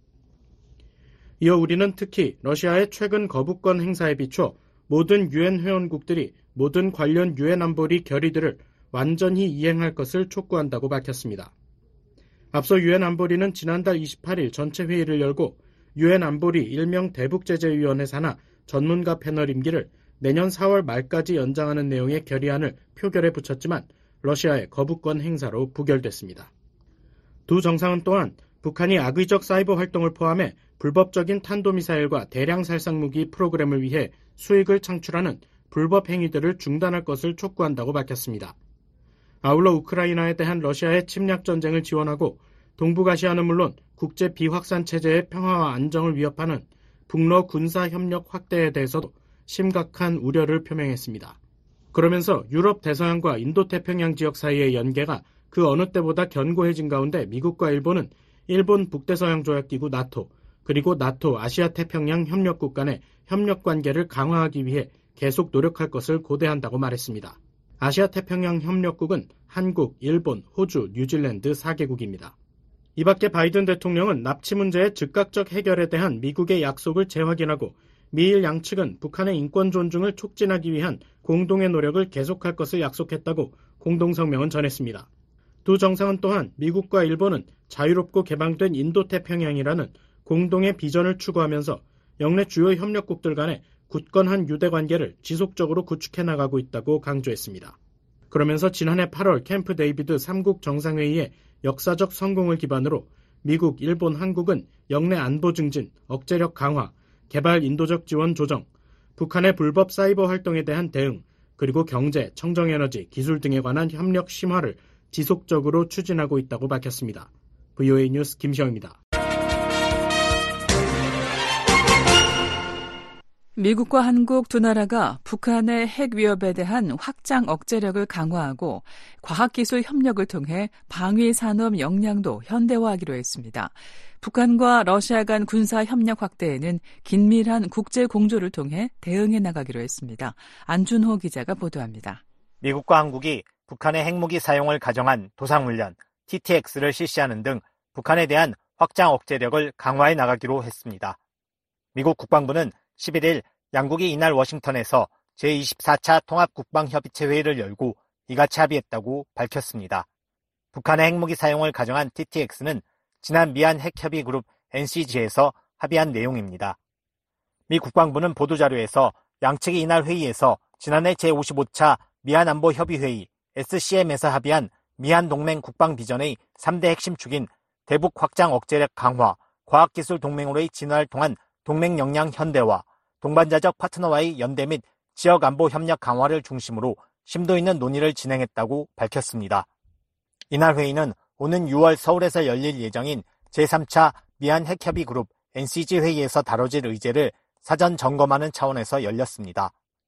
[SPEAKER 1] 이어 우리는 특히 러시아의 최근 거부권 행사에 비춰 모든 유엔 회원국들이 모든 관련 유엔 안보리 결의들을 완전히 이행할 것을 촉구한다고 밝혔습니다. 앞서 유엔 안보리는 지난달 28일 전체 회의를 열고 유엔 안보리 일명 대북제재위원회 산하 전문가 패널 임기를 내년 4월 말까지 연장하는 내용의 결의안을 표결에 붙였지만 러시아의 거부권 행사로 부결됐습니다. 두 정상은 또한 북한이 악의적 사이버 활동을 포함해 불법적인 탄도미사일과 대량 살상무기 프로그램을 위해 수익을 창출하는 불법 행위들을 중단할 것을 촉구한다고 밝혔습니다. 아울러 우크라이나에 대한 러시아의 침략 전쟁을 지원하고 동북아시아는 물론 국제 비확산 체제의 평화와 안정을 위협하는 북러 군사협력 확대에 대해서도 심각한 우려를 표명했습니다. 그러면서 유럽 대서양과 인도태평양 지역 사이의 연계가 그 어느 때보다 견고해진 가운데 미국과 일본은 일본 북대서양조약기구 나토, 그리고 나토 아시아태평양 협력국 간의 협력관계를 강화하기 위해 계속 노력할 것을 고대한다고 말했습니다. 아시아태평양 협력국은 한국, 일본, 호주, 뉴질랜드 4개국입니다. 이 밖에 바이든 대통령은 납치 문제의 즉각적 해결에 대한 미국의 약속을 재확인하고 미일 양측은 북한의 인권 존중을 촉진하기 위한 공동의 노력을 계속할 것을 약속했다고 공동성명은 전했습니다. 두 정상은 또한 미국과 일본은 자유롭고 개방된 인도태평양이라는 공동의 비전을 추구하면서 영내 주요 협력국들 간의 굳건한 유대 관계를 지속적으로 구축해 나가고 있다고 강조했습니다.
[SPEAKER 15] 그러면서 지난해 8월 캠프 데이비드 3국 정상회의의 역사적 성공을 기반으로 미국, 일본, 한국은 영내 안보 증진, 억제력 강화, 개발 인도적 지원 조정, 북한의 불법 사이버 활동에 대한 대응, 그리고 경제, 청정에너지, 기술 등에 관한 협력 심화를 지속적으로 추진하고 있다고 밝혔습니다. VOA 뉴스 김시영입니다.
[SPEAKER 3] 미국과 한국 두 나라가 북한의 핵 위협에 대한 확장 억제력을 강화하고 과학기술 협력을 통해 방위 산업 역량도 현대화하기로 했습니다. 북한과 러시아 간 군사 협력 확대에는 긴밀한 국제 공조를 통해 대응해 나가기로 했습니다. 안준호 기자가 보도합니다.
[SPEAKER 9] 미국과 한국이 북한의 핵무기 사용을 가정한 도상훈련 TTX를 실시하는 등 북한에 대한 확장 억제력을 강화해 나가기로 했습니다. 미국 국방부는 11일 양국이 이날 워싱턴에서 제24차 통합국방협의체 회의를 열고 이같이 합의했다고 밝혔습니다. 북한의 핵무기 사용을 가정한 TTX는 지난 미한 핵협의그룹 NCG에서 합의한 내용입니다. 미 국방부는 보도자료에서 양측이 이날 회의에서 지난해 제55차 미한안보협의회의 SCM에서 합의한 미한동맹 국방비전의 3대 핵심 축인 대북 확장 억제력 강화, 과학기술 동맹으로의 진화를 통한 동맹 역량 현대화, 동반자적 파트너와의 연대 및 지역 안보 협력 강화를 중심으로 심도 있는 논의를 진행했다고 밝혔습니다. 이날 회의는 오는 6월 서울에서 열릴 예정인 제3차 미한 핵협의그룹 NCG 회의에서 다뤄질 의제를 사전 점검하는 차원에서 열렸습니다.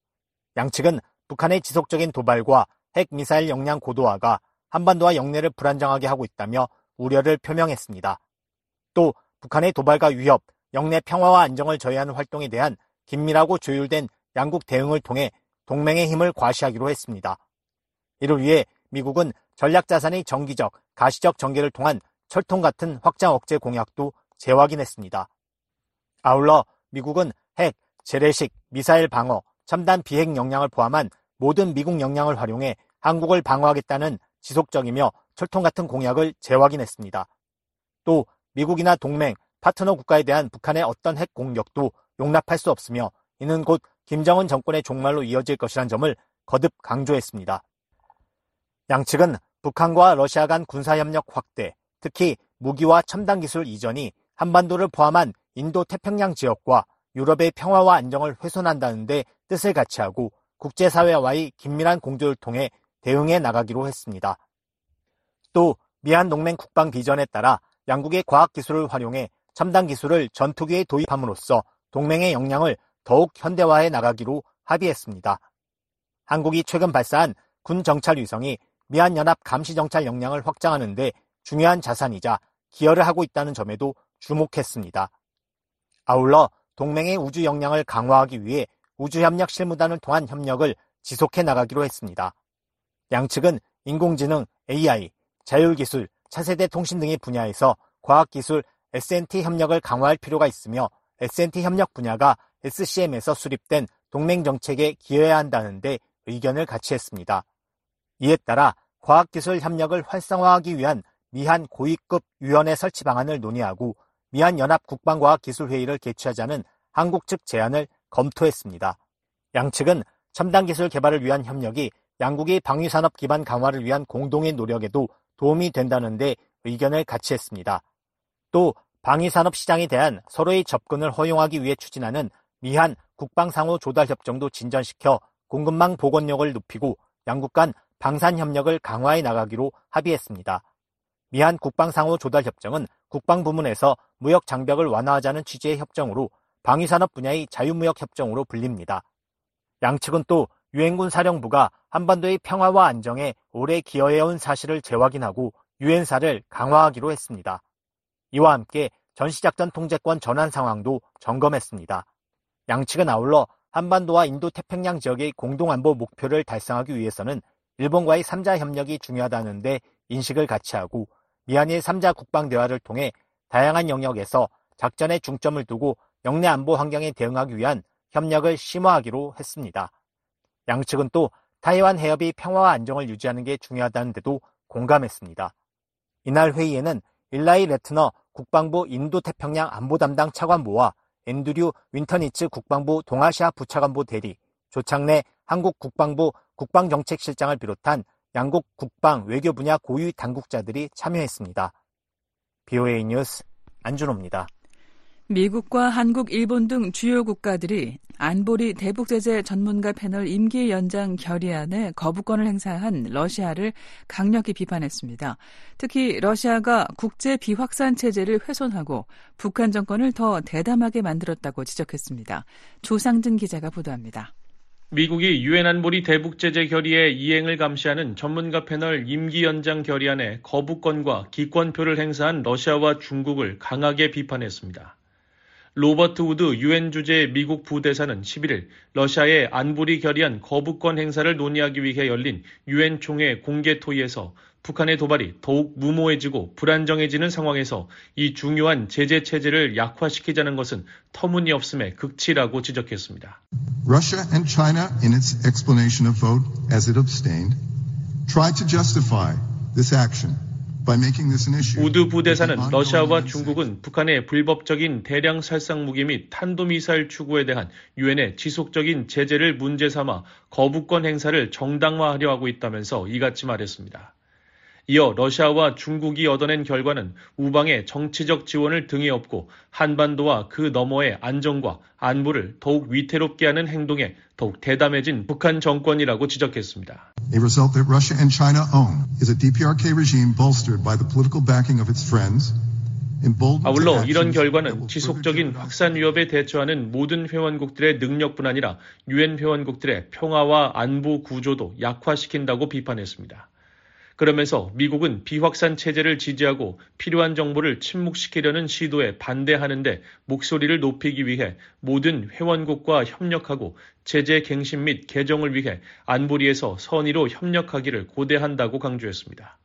[SPEAKER 9] 양측은 북한의 지속적인 도발과 핵미사일 역량 고도화가 한반도와 영내를 불안정하게 하고 있다며 우려를 표명했습니다. 또 북한의 도발과 위협, 영내 평화와 안정을 저해하는 활동에 대한 긴밀하고 조율된 양국 대응을 통해 동맹의 힘을 과시하기로 했습니다. 이를 위해 미국은 전략자산의 정기적, 가시적 전개를 통한 철통 같은 확장 억제 공약도 재확인했습니다. 아울러 미국은 핵, 재래식, 미사일 방어, 첨단 비핵 역량을 포함한 모든 미국 역량을 활용해 한국을 방어하겠다는 지속적이며 철통 같은 공약을 재확인했습니다. 또 미국이나 동맹, 파트너 국가에 대한 북한의 어떤 핵 공격도 용납할 수 없으며 이는 곧 김정은 정권의 종말로 이어질 것이란 점을 거듭 강조했습니다. 양측은 북한과 러시아 간 군사협력 확대, 특히 무기와 첨단 기술 이전이 한반도를 포함한 인도 태평양 지역과 유럽의 평화와 안정을 훼손한다는 데 뜻을 같이 하고 국제사회와의 긴밀한 공조를 통해 대응해 나가기로 했습니다. 또 미한 동맹 국방 비전에 따라 양국의 과학기술을 활용해 첨단 기술을 전투기에 도입함으로써 동맹의 역량을 더욱 현대화해 나가기로 합의했습니다. 한국이 최근 발사한 군 정찰 위성이 미한연합 감시정찰 역량을 확장하는 데 중요한 자산이자 기여를 하고 있다는 점에도 주목했습니다. 아울러 동맹의 우주 역량을 강화하기 위해 우주협력 실무단을 통한 협력을 지속해 나가기로 했습니다. 양측은 인공지능, AI, 자율기술, 차세대 통신 등의 분야에서 과학기술, S&T 협력을 강화할 필요가 있으며 S&T 협력 분야가 SCM에서 수립된 동맹 정책에 기여해야 한다는 데 의견을 같이 했습니다. 이에 따라 과학기술 협력을 활성화하기 위한 미한 고위급 위원회 설치 방안을 논의하고 미한 연합 국방과학기술회의를 개최하자는 한국 측 제안을 검토했습니다. 양측은 첨단 기술 개발을 위한 협력이 양국의 방위산업 기반 강화를 위한 공동의 노력에도 도움이 된다는 데 의견을 같이 했습니다. 또 방위산업 시장에 대한 서로의 접근을 허용하기 위해 추진하는 미한 국방상호 조달협정도 진전시켜 공급망 복원력을 높이고 양국 간 방산협력을 강화해 나가기로 합의했습니다. 미한 국방상호 조달협정은 국방부문에서 무역 장벽을 완화하자는 취지의 협정으로 방위산업 분야의 자유무역협정으로 불립니다. 양측은 또 유엔군 사령부가 한반도의 평화와 안정에 오래 기여해온 사실을 재확인하고 유엔사를 강화하기로 했습니다. 이와 함께 전시작전 통제권 전환 상황도 점검했습니다. 양측은 아울러 한반도와 인도태평양 지역의 공동안보 목표를 달성하기 위해서는 일본과의 3자 협력이 중요하다는 데 인식을 같이 하고 미한일 3자 국방대화를 통해 다양한 영역에서 작전에 중점을 두고 영내 안보 환경에 대응하기 위한 협력을 심화하기로 했습니다. 양측은 또 타이완 해협의 평화와 안정을 유지하는 게 중요하다는 데도 공감했습니다. 이날 회의에는 일라이 레트너 국방부 인도태평양 안보 담당 차관보와 앤드류 윈터니츠 국방부 동아시아 부차관보 대리, 조창래 한국 국방부 국방정책실장을 비롯한 양국 국방, 외교 분야 고위 당국자들이 참여했습니다. BOA 뉴스 안준호입니다.
[SPEAKER 3] 미국과 한국, 일본 등 주요 국가들이 안보리 대북제재 전문가 패널 임기 연장 결의안에 거부권을 행사한 러시아를 강력히 비판했습니다. 특히 러시아가 국제 비확산 체제를 훼손하고 북한 정권을 더 대담하게 만들었다고 지적했습니다. 조상진 기자가 보도합니다.
[SPEAKER 16] 미국이 유엔 안보리 대북제재 결의의 이행을 감시하는 전문가 패널 임기 연장 결의안에 거부권과 기권표를 행사한 러시아와 중국을 강하게 비판했습니다. 로버트 우드 유엔 주재 미국 부대사는 11일 러시아의 안보리 결의안 거부권 행사를 논의하기 위해 열린 유엔 총회 공개 토의에서 북한의 도발이 더욱 무모해지고 불안정해지는 상황에서 이 중요한 제재 체제를 약화시키자는 것은 터무니없음의 극치라고 지적했습니다.
[SPEAKER 17] Russia and China, in its explanation of vote as it abstained, tried to justify this action.
[SPEAKER 16] 우드 부대사는 러시아와 중국은 북한의 불법적인 대량 살상 무기 및 탄도미사일 추구에 대한 유엔의 지속적인 제재를 문제 삼아 거부권 행사를 정당화하려 하고 있다면서 이같이 말했습니다. 이어 러시아와 중국이 얻어낸 결과는 우방의 정치적 지원을 등에 업고 한반도와 그 너머의 안정과 안보를 더욱 위태롭게 하는 행동에 더욱 대담해진 북한 정권이라고 지적했습니다.
[SPEAKER 17] A result that Russia and China own is a DPRK regime bolstered by the political backing of its friends.
[SPEAKER 16] 아울러 이런 결과는 지속적인 확산 위협에 대처하는 모든 회원국들의 능력뿐 아니라 유엔 회원국들의 평화와 안보 구조도 약화시킨다고 비판했습니다. 그러면서 미국은 비확산 체제를 지지하고 필요한 정보를 침묵시키려는 시도에 반대하는데 목소리를 높이기 위해 모든 회원국과 협력하고 제재 갱신 및 개정을 위해 안보리에서 선의로 협력하기를 고대한다고 강조했습니다.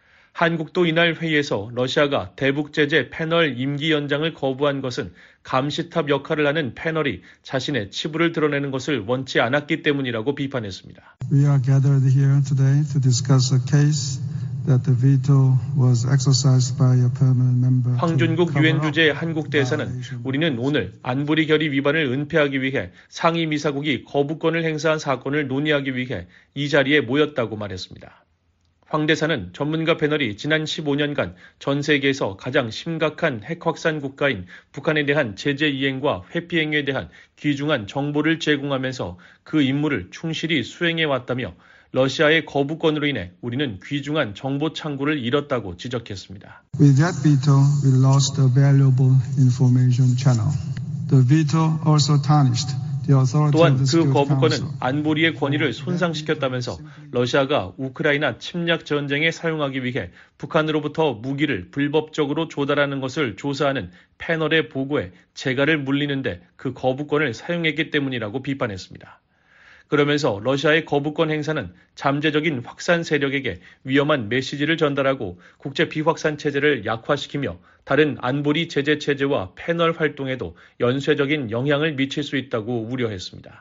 [SPEAKER 16] 한국도 이날 회의에서 러시아가 대북제재 패널 임기 연장을 거부한 것은 감시탑 역할을 하는 패널이 자신의 치부를 드러내는 것을 원치 않았기 때문이라고 비판했습니다.
[SPEAKER 18] We are gathered here today to discuss a case that the veto was exercised by a permanent member.
[SPEAKER 16] 황준국 유엔 주재 한국 대사는 우리는 오늘 안보리 결의 위반을 은폐하기 위해 상임이사국이 거부권을 행사한 사건을 논의하기 위해 이 자리에 모였다고 말했습니다. 황 대사는 전문가 패널이 지난 15년간 전 세계에서 가장 심각한 핵 확산 국가인 북한에 대한 제재 이행과 회피 행위에 대한 귀중한 정보를 제공하면서 그 임무를 충실히 수행해 왔다며 러시아의 거부권으로 인해 우리는 귀중한 정보 창구를 잃었다고 지적했습니다.
[SPEAKER 18] With that veto, we lost a valuable information channel. The veto also tarnished.
[SPEAKER 16] 또한 그 거부권은 안보리의 권위를 손상시켰다면서 러시아가 우크라이나 침략 전쟁에 사용하기 위해 북한으로부터 무기를 불법적으로 조달하는 것을 조사하는 패널의 보고에 재갈을 물리는데 그 거부권을 사용했기 때문이라고 비판했습니다. 그러면서 러시아의 거부권 행사는 잠재적인 확산 세력에게 위험한 메시지를 전달하고 국제 비확산 체제를 약화시키며 다른 안보리 제재 체제와 패널 활동에도 연쇄적인 영향을 미칠 수 있다고 우려했습니다.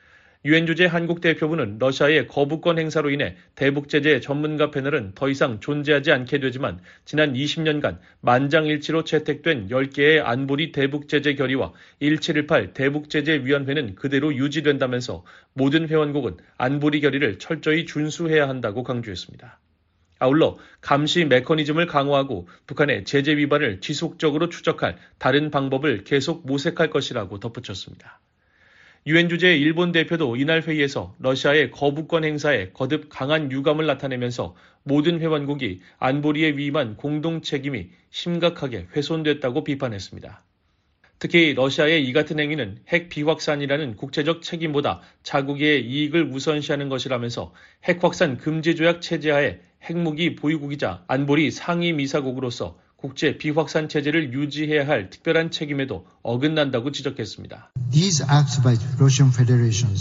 [SPEAKER 16] 유엔 주재 한국 대표부는 러시아의 거부권 행사로 인해 대북제재 전문가 패널은 더 이상 존재하지 않게 되지만 지난 20년간 만장일치로 채택된 10개의 안보리 대북제재 결의와 1718 대북제재위원회는 그대로 유지된다면서 모든 회원국은 안보리 결의를 철저히 준수해야 한다고 강조했습니다. 아울러 감시 메커니즘을 강화하고 북한의 제재 위반을 지속적으로 추적할 다른 방법을 계속 모색할 것이라고 덧붙였습니다. 유엔 주재 일본 대표도 이날 회의에서 러시아의 거부권 행사에 거듭 강한 유감을 나타내면서 모든 회원국이 안보리에 위임한 공동 책임이 심각하게 훼손됐다고 비판했습니다. 특히 러시아의 이 같은 행위는 핵 비확산이라는 국제적 책임보다 자국의 이익을 우선시하는 것이라면서 핵 확산 금지 조약 체제하에 핵무기 보유국이자 안보리 상임이사국으로서 국제 비확산 체제를 유지해야 할 특별한 책임에도 어긋난다고 지적했습니다.
[SPEAKER 19] These acts by Russian Federation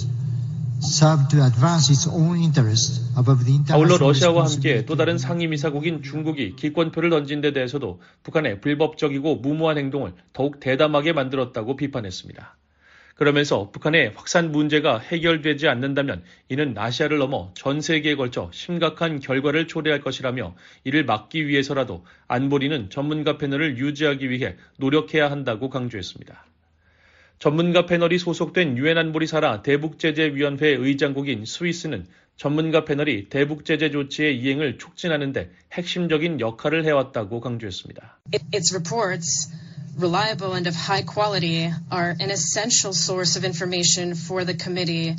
[SPEAKER 19] serve to advance its own interests above the international.
[SPEAKER 16] 아울러 러시아와 함께 또 다른 상임이사국인 중국이 기권표를 던진 데 대해서도 북한의 불법적이고 무모한 행동을 더욱 대담하게 만들었다고 비판했습니다. 그러면서 북한의 확산 문제가 해결되지 않는다면 이는 아시아를 넘어 전 세계에 걸쳐 심각한 결과를 초래할 것이라며 이를 막기 위해서라도 안보리는 전문가 패널을 유지하기 위해 노력해야 한다고 강조했습니다. 전문가 패널이 소속된 유엔 안보리 산하 대북제재위원회 의장국인 스위스는 전문가 패널이 대북 제재 조치의 이행을 촉진하는 데 핵심적인 역할을 해왔다고 강조했습니다.
[SPEAKER 20] Its reports, reliable and of high quality, are an essential source of information for the committee.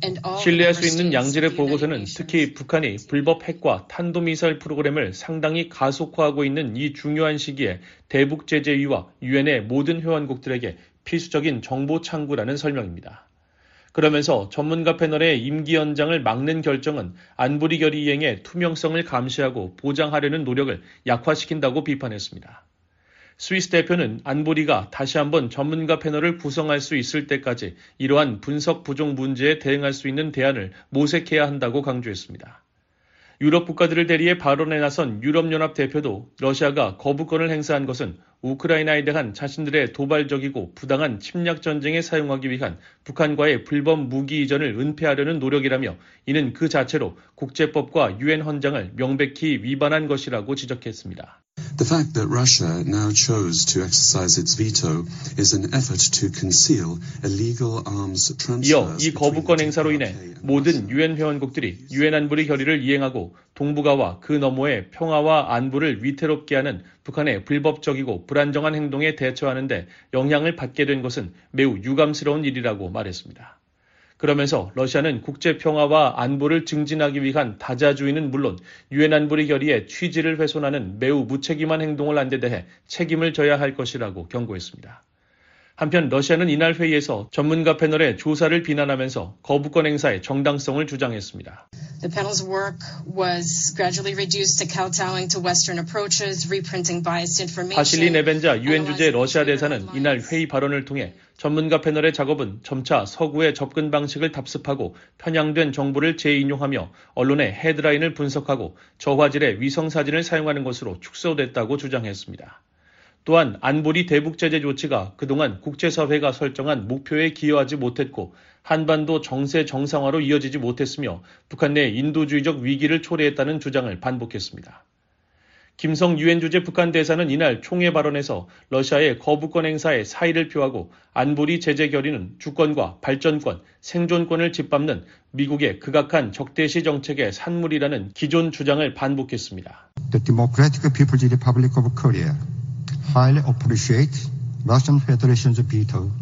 [SPEAKER 16] 신뢰할 수 있는 양질의 보고서는 특히 북한이 불법 핵과 탄도미사일 프로그램을 상당히 가속화하고 있는 이 중요한 시기에 대북 제재위와 유엔의 모든 회원국들에게 필수적인 정보 창구라는 설명입니다. 그러면서 전문가 패널의 임기 연장을 막는 결정은 안보리 결의 이행의 투명성을 감시하고 보장하려는 노력을 약화시킨다고 비판했습니다. 스위스 대표는 안보리가 다시 한번 전문가 패널을 구성할 수 있을 때까지 이러한 분석 부족 문제에 대응할 수 있는 대안을 모색해야 한다고 강조했습니다. 유럽 국가들을 대리해 발언에 나선 유럽연합 대표도 러시아가 거부권을 행사한 것은 우크라이나에 대한 자신들의 도발적이고 부당한 침략 전쟁에 사용하기 위한 북한과의 불법 무기 이전을 은폐하려는 노력이라며 이는 그 자체로 국제법과 유엔 헌장을 명백히 위반한 것이라고 지적했습니다.
[SPEAKER 21] The fact that Russia now chose to exercise its veto is an effort to conceal illegal arms transfers.
[SPEAKER 16] 이어 이 거부권 행사로 인해 모든 유엔 회원국들이 유엔 안보리 결의를 이행하고 동북아와 그 너머의 평화와 안보를 위태롭게 하는 북한의 불법적이고 불안정한 행동에 대처하는 데 영향을 받게 된 것은 매우 유감스러운 일이라고 말했습니다. 그러면서 러시아는 국제 평화와 안보를 증진하기 위한 다자주의는 물론 유엔 안보리 결의의 취지를 훼손하는 매우 무책임한 행동을 한 데 대해 책임을 져야 할 것이라고 경고했습니다. 한편 러시아는 이날 회의에서 전문가 패널의 조사를 비난하면서 거부권 행사의 정당성을 주장했습니다.
[SPEAKER 20] The panel's work was gradually reduced to kowtowing to Western approaches, reprinting biased information.
[SPEAKER 16] 바실리 네벤자 유엔 주재 러시아 대사는 이날 회의 발언을 통해 전문가 패널의 작업은 점차 서구의 접근 방식을 답습하고 편향된 정보를 재인용하며 언론의 헤드라인을 분석하고 저화질의 위성사진을 사용하는 것으로 축소됐다고 주장했습니다. 또한 안보리 대북 제재 조치가 그동안 국제사회가 설정한 목표에 기여하지 못했고 한반도 정세 정상화로 이어지지 못했으며 북한 내 인도주의적 위기를 초래했다는 주장을 반복했습니다. 김성 유엔 주재 북한 대사는 이날 총회 발언에서 러시아의 거부권 행사에 사의를 표하고 안보리 제재 결의는 주권과 발전권, 생존권을 짓밟는 미국의 극악한 적대시 정책의 산물이라는 기존 주장을 반복했습니다.
[SPEAKER 17] The Democratic People's Republic of Korea highly appreciate Russian Federation's veto.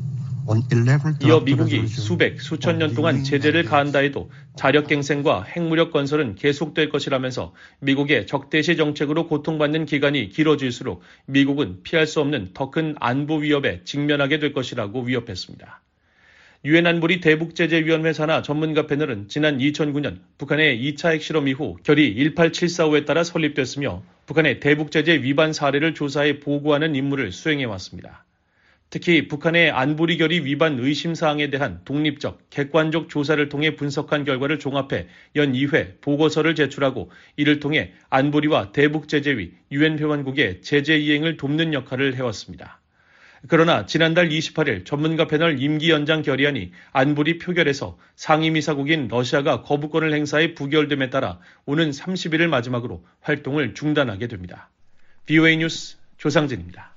[SPEAKER 16] 이어 미국이 수백, 수천 년 동안 제재를 가한다 해도 자력갱생과 핵무력 건설은 계속될 것이라면서 미국의 적대시 정책으로 고통받는 기간이 길어질수록 미국은 피할 수 없는 더 큰 안보 위협에 직면하게 될 것이라고 위협했습니다. 유엔 안보리 대북제재위원회 산하 전문가 패널은 지난 2009년 북한의 2차 핵실험 이후 결의 18745에 따라 설립됐으며 북한의 대북제재 위반 사례를 조사해 보고하는 임무를 수행해왔습니다. 특히 북한의 안보리 결의 위반 의심사항에 대한 독립적, 객관적 조사를 통해 분석한 결과를 종합해 연 2회 보고서를 제출하고 이를 통해 안보리와 대북제재위, 유엔 회원국의 제재 이행을 돕는 역할을 해왔습니다. 그러나 지난달 28일 전문가 패널 임기 연장 결의안이 안보리 표결에서 상임이사국인 러시아가 거부권을 행사해 부결됨에 따라 오는 30일을 마지막으로 활동을 중단하게 됩니다. VOA 뉴스 조상진입니다.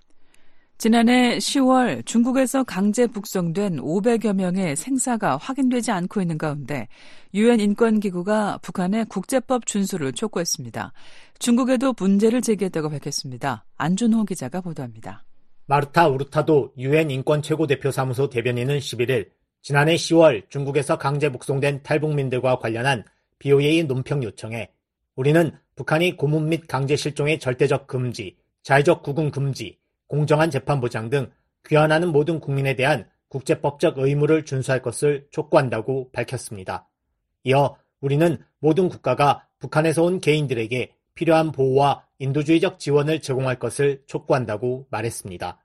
[SPEAKER 3] 지난해 10월 중국에서 강제 북송된 500여 명의 생사가 확인되지 않고 있는 가운데 유엔 인권기구가 북한의 국제법 준수를 촉구했습니다. 중국에도 문제를 제기했다고 밝혔습니다. 안준호 기자가 보도합니다.
[SPEAKER 9] 마르타 우르타도 유엔 인권최고대표사무소 대변인은 11일 지난해 10월 중국에서 강제 북송된 탈북민들과 관련한 BOA 논평 요청에 우리는 북한이 고문 및 강제 실종의 절대적 금지, 자의적 구금 금지, 공정한 재판 보장 등 귀환하는 모든 국민에 대한 국제법적 의무를 준수할 것을 촉구한다고 밝혔습니다. 이어 우리는 모든 국가가 북한에서 온 개인들에게 필요한 보호와 인도주의적 지원을 제공할 것을 촉구한다고 말했습니다.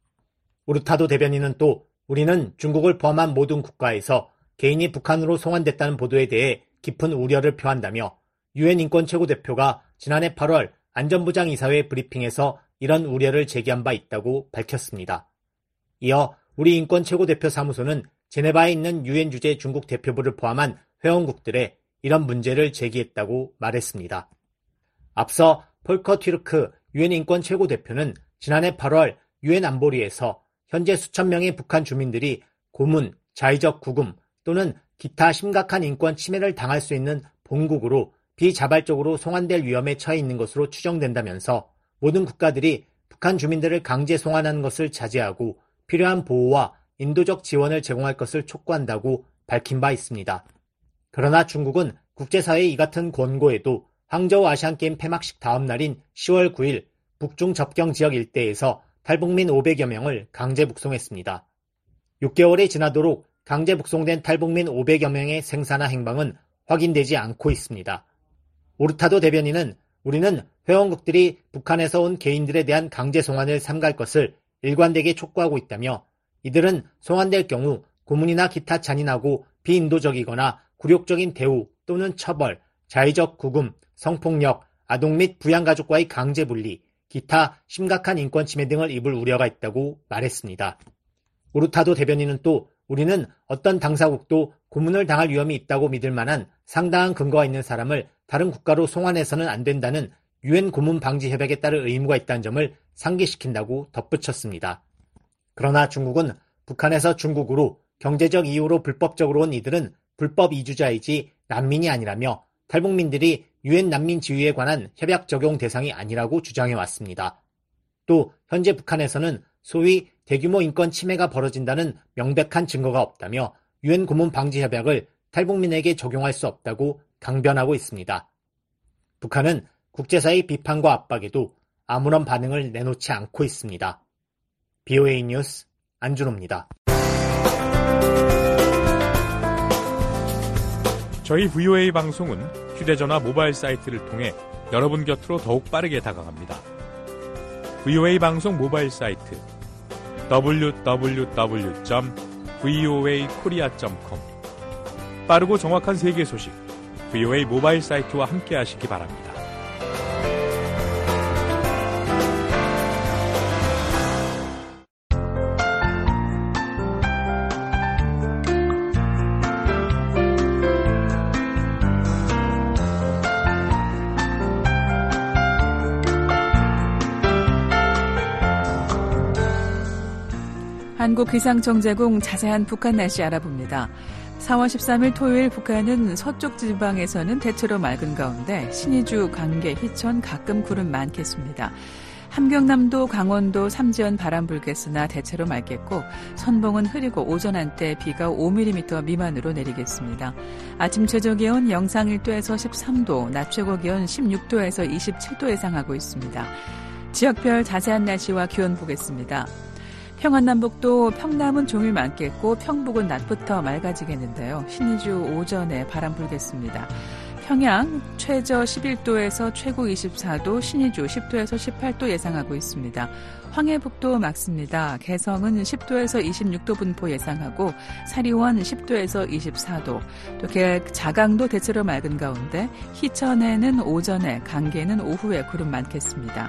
[SPEAKER 9] 우르타도 대변인은 또 우리는 중국을 포함한 모든 국가에서 개인이 북한으로 송환됐다는 보도에 대해 깊은 우려를 표한다며 유엔 인권최고대표가 지난해 8월 안전보장이사회 브리핑에서 이런 우려를 제기한 바 있다고 밝혔습니다. 이어 우리 인권최고대표 사무소는 제네바에 있는 유엔 주재 중국 대표부를 포함한 회원국들에 이런 문제를 제기했다고 말했습니다. 앞서 폴커 튀르크 유엔 인권최고대표는 지난해 8월 유엔 안보리에서 현재 수천 명의 북한 주민들이 고문, 자의적 구금 또는 기타 심각한 인권 침해를 당할 수 있는 본국으로 비자발적으로 송환될 위험에 처해 있는 것으로 추정된다면서 모든 국가들이 북한 주민들을 강제 송환하는 것을 자제하고 필요한 보호와 인도적 지원을 제공할 것을 촉구한다고 밝힌 바 있습니다. 그러나 중국은 국제사회의 이 같은 권고에도 항저우 아시안게임 폐막식 다음 날인 10월 9일 북중 접경 지역 일대에서 탈북민 500여 명을 강제 북송했습니다. 6개월이 지나도록 강제 북송된 탈북민 500여 명의 생사나 행방은 확인되지 않고 있습니다. 오르타도 대변인은 우리는 회원국들이 북한에서 온 개인들에 대한 강제 송환을 삼갈 것을 일관되게 촉구하고 있다며 이들은 송환될 경우 고문이나 기타 잔인하고 비인도적이거나 굴욕적인 대우 또는 처벌, 자의적 구금, 성폭력, 아동 및 부양가족과의 강제 분리, 기타 심각한 인권 침해 등을 입을 우려가 있다고 말했습니다. 우르타도 대변인은 또 우리는 어떤 당사국도 고문을 당할 위험이 있다고 믿을 만한 상당한 근거가 있는 사람을 다른 국가로 송환해서는 안 된다는 유엔 고문 방지 협약에 따를 의무가 있다는 점을 상기시킨다고 덧붙였습니다. 그러나 중국은 북한에서 중국으로 경제적 이유로 불법적으로 온 이들은 불법 이주자이지 난민이 아니라며 탈북민들이 유엔 난민 지위에 관한 협약 적용 대상이 아니라고 주장해 왔습니다. 또 현재 북한에서는 소위 대규모 인권 침해가 벌어진다는 명백한 증거가 없다며 유엔 고문 방지 협약을 탈북민에게 적용할 수 없다고 강변하고 있습니다. 북한은 국제사회의 비판과 압박에도 아무런 반응을 내놓지 않고 있습니다. BOA 뉴스 안준호입니다.
[SPEAKER 2] 저희 VOA 방송은 휴대전화 모바일 사이트를 통해 여러분 곁으로 더욱 빠르게 다가갑니다. VOA 방송 모바일 사이트 www.voakorea.com 빠르고 정확한 세계 소식 VOA 모바일 사이트와 함께 하시기 바랍니다.
[SPEAKER 3] 한국기상청제공 자세한 북한 날씨 알아봅니다. 4월 13일 토요일 북한은 서쪽 지방에서는 대체로 맑은 가운데 신의주, 관계, 희천 가끔 구름 많겠습니다. 함경남도, 강원도, 삼지연 바람 불겠으나 대체로 맑겠고 선봉은 흐리고 오전 한때 비가 5mm 미만으로 내리겠습니다. 아침 최저기온 영상 1도에서 13도, 낮 최고기온 16도에서 27도 예상하고 있습니다. 지역별 자세한 날씨와 기온 보겠습니다. 평안남북도 평남은 종일 맑겠고 평북은 낮부터 맑아지겠는데요. 신의주 오전에 바람 불겠습니다. 평양 최저 11도에서 최고 24도, 신의주 10도에서 18도 예상하고 있습니다. 황해북도 맑습니다. 개성은 10도에서 26도 분포 예상하고 사리원 10도에서 24도, 또 자강도 대체로 맑은 가운데 희천에는 오전에, 강계는 오후에 구름 많겠습니다.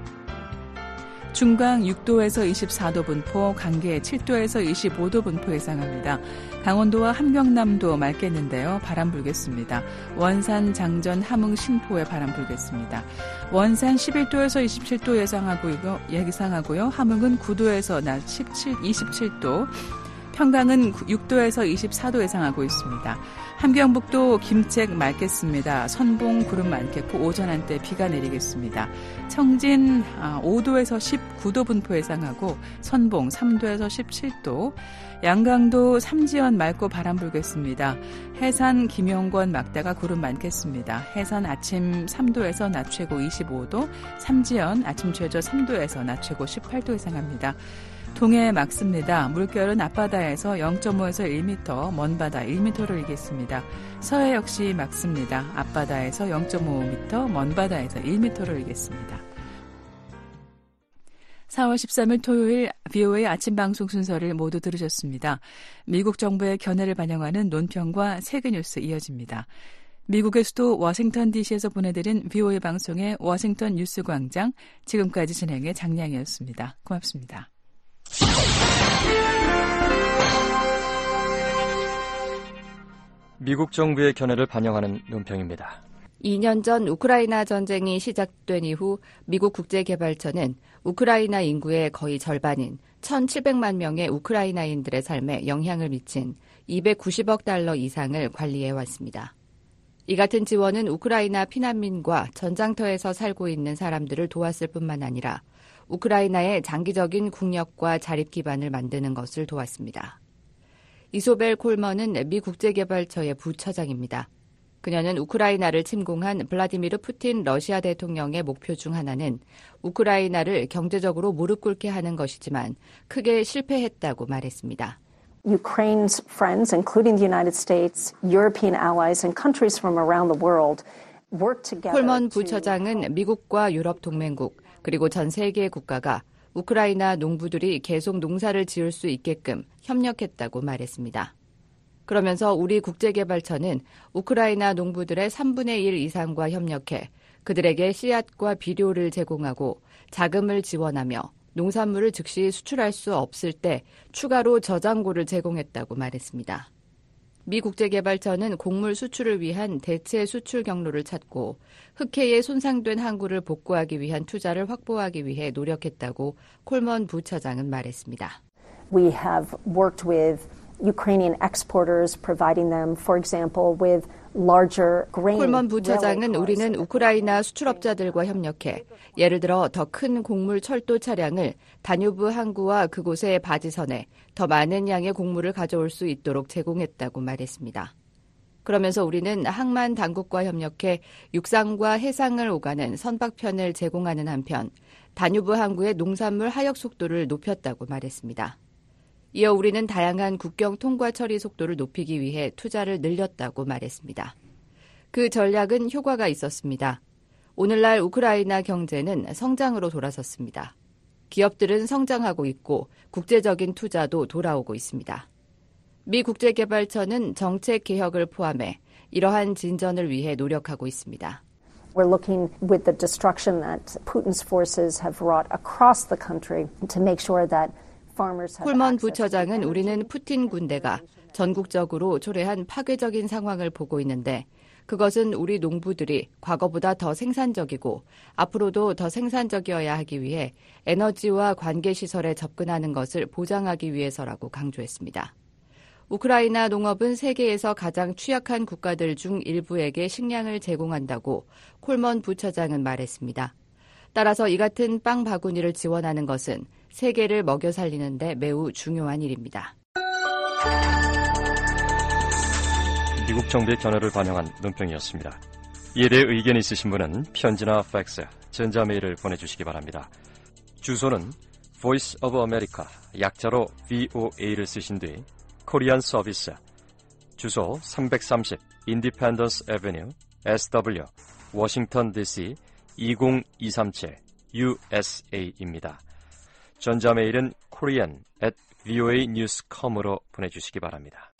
[SPEAKER 3] 중강 6도에서 24도 분포, 강계 7도에서 25도 분포 예상합니다. 강원도와 함경남도 맑겠는데요. 바람 불겠습니다. 원산, 장전, 함흥, 신포에 바람 불겠습니다. 원산 11도에서 27도 예상하고요. 함흥은 9도에서 낮 27도, 평강은 6도에서 24도 예상하고 있습니다. 함경북도 김책 맑겠습니다. 선봉 구름 많겠고 오전 한때 비가 내리겠습니다. 청진 5도에서 19도 분포 예상하고 선봉 3도에서 17도, 양강도 삼지연 맑고 바람 불겠습니다. 해산 김영권 막다가 구름 많겠습니다. 해산 아침 3도에서 낮 최고 25도, 삼지연 아침 최저 3도에서 낮 최고 18도 예상합니다. 동해 맑습니다. 물결은 앞바다에서 0.5에서 1m, 먼바다 1m를 일겠습니다. 서해 역시 맑습니다. 앞바다에서 0.5m, 먼바다에서 1m를 일겠습니다. 4월 13일 토요일 VOA 아침 방송 순서를 모두 들으셨습니다. 미국 정부의 견해를 반영하는 논평과 세계뉴스 이어집니다. 미국의 수도 워싱턴 DC에서 보내드린 VOA 방송의 워싱턴 뉴스광장, 지금까지 진행의 장량이었습니다. 고맙습니다.
[SPEAKER 22] 미국 정부의 견해를 반영하는 논평입니다.
[SPEAKER 23] 2년 전 우크라이나 전쟁이 시작된 이후 미국 국제개발처는 우크라이나 인구의 거의 절반인 1,700만 명의 우크라이나인들의 삶에 영향을 미친 $290억 이상을 관리해왔습니다. 이 같은 지원은 우크라이나 피난민과 전장터에서 살고 있는 사람들을 도왔을 뿐만 아니라 우크라이나의 장기적인 국력과 자립 기반을 만드는 것을 도왔습니다. 이소벨 콜먼은 미 국제개발처의 부처장입니다. 그녀는 우크라이나를 침공한 블라디미르 푸틴 러시아 대통령의 목표 중 하나는 우크라이나를 경제적으로 무릎 꿇게 하는 것이지만 크게 실패했다고 말했습니다.
[SPEAKER 5] Ukraine's friends, including the United States, European allies, and countries from around the world work together.
[SPEAKER 23] 콜먼 부처장은 미국과 유럽 동맹국 그리고 전 세계 국가가 우크라이나 농부들이 계속 농사를 지을 수 있게끔 협력했다고 말했습니다. 그러면서 우리 국제개발처는 우크라이나 농부들의 3분의 1 이상과 협력해 그들에게 씨앗과 비료를 제공하고 자금을 지원하며 농산물을 즉시 수출할 수 없을 때 추가로 저장고를 제공했다고 말했습니다. 미 국제개발처는 곡물 수출을 위한 대체 수출 경로를 찾고 흑해에 손상된 항구를 복구하기 위한 투자를 확보하기 위해 노력했다고 콜먼 부처장은 말했습니다.
[SPEAKER 5] We have worked with Ukrainian exporters, providing them, for example, with larger grain.
[SPEAKER 23] 콜먼 부처장은 우리는 우크라이나 수출업자들과 협력해 예를 들어 더 큰 곡물 철도 차량을 다뉴브 항구와 그곳의 바지선에 더 많은 양의 곡물을 가져올 수 있도록 제공했다고 말했습니다. 그러면서 우리는 항만 당국과 협력해 육상과 해상을 오가는 선박편을 제공하는 한편 다뉴브 항구의 농산물 하역 속도를 높였다고 말했습니다. 이어 우리는 다양한 국경 통과 처리 속도를 높이기 위해 투자를 늘렸다고 말했습니다. 그 전략은 효과가 있었습니다. 오늘날 우크라이나 경제는 성장으로 돌아섰습니다. 기업들은 성장하고 있고 국제적인 투자도 돌아오고 있습니다. 미 국제개발처는 정책 개혁을 포함해 이러한 진전을 위해 노력하고 있습니다.
[SPEAKER 5] We're looking with the destruction that Putin's forces have wrought across the country to make sure that
[SPEAKER 23] 콜먼 부처장은 우리는 푸틴 군대가 전국적으로 초래한 파괴적인 상황을 보고 있는데 그것은 우리 농부들이 과거보다 더 생산적이고 앞으로도 더 생산적이어야 하기 위해 에너지와 관계시설에 접근하는 것을 보장하기 위해서라고 강조했습니다. 우크라이나 농업은 세계에서 가장 취약한 국가들 중 일부에게 식량을 제공한다고 콜먼 부처장은 말했습니다. 따라서 이 같은 빵 바구니를 지원하는 것은 세계를 먹여 살리는 데 매우 중요한 일입니다.
[SPEAKER 22] 미국 정부의 견해를 반영한 논평이었습니다. 이에 대해 의견이 있으신 분은 편지나 팩스, 전자메일을 보내주시기 바랍니다. 주소는 Voice of America, 약자로 VOA를 쓰신 뒤 코리안 서비스, 주소 330 Independence Avenue, SW, 워싱턴 DC 20237 USA입니다. 전자메일은 korean@voanews.com으로 보내주시기 바랍니다.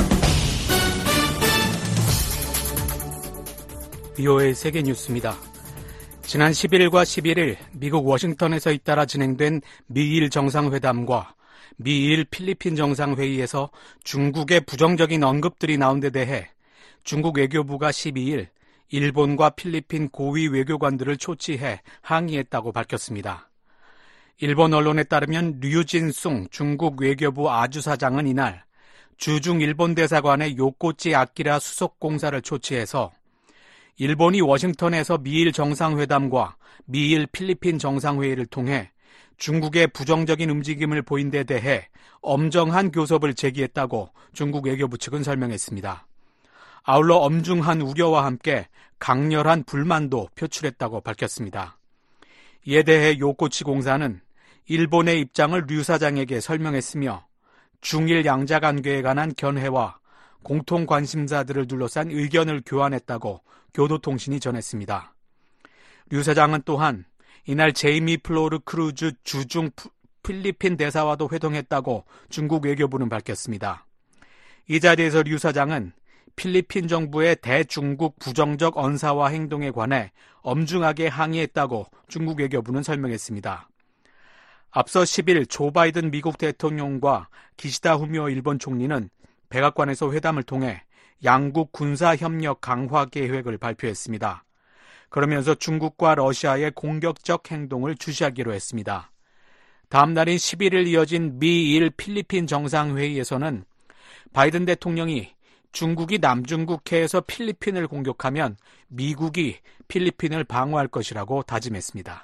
[SPEAKER 1] VOA 세계 뉴스입니다. 지난 11일과 11일 미국 워싱턴에서 잇따라 진행된 미일 정상회담과 미일 필리핀 정상회의에서 중국의 부정적인 언급들이 나온 데 대해 중국 외교부가 12일 일본과 필리핀 고위 외교관들을 초치해 항의했다고 밝혔습니다. 일본 언론에 따르면 류진숭 중국 외교부 아주사장은 이날 주중 일본 대사관의 요코치 아키라 수석공사를 초치해서 일본이 워싱턴에서 미일 정상회담과 미일 필리핀 정상회의를 통해 중국의 부정적인 움직임을 보인 데 대해 엄정한 교섭을 제기했다고 중국 외교부 측은 설명했습니다. 아울러 엄중한 우려와 함께 강렬한 불만도 표출했다고 밝혔습니다. 이에 대해 요코치 공사는 일본의 입장을 류 사장에게 설명했으며 중일 양자관계에 관한 견해와 공통 관심사들을 둘러싼 의견을 교환했다고 교도통신이 전했습니다. 류 사장은 또한 이날 제이미 플로르 크루즈 주중 필리핀 대사와도 회동했다고 중국 외교부는 밝혔습니다. 이 자리에서 류 사장은 필리핀 정부의 대중국 부정적 언사와 행동에 관해 엄중하게 항의했다고 중국 외교부는 설명했습니다. 앞서 10일 조 바이든 미국 대통령과 기시다 후미오 일본 총리는 백악관에서 회담을 통해 양국 군사협력 강화 계획을 발표했습니다. 그러면서 중국과 러시아의 공격적 행동을 주시하기로 했습니다. 다음 날인 11일 이어진 미일 필리핀 정상회의에서는 바이든 대통령이 중국이 남중국해에서 필리핀을 공격하면 미국이 필리핀을 방어할 것이라고 다짐했습니다.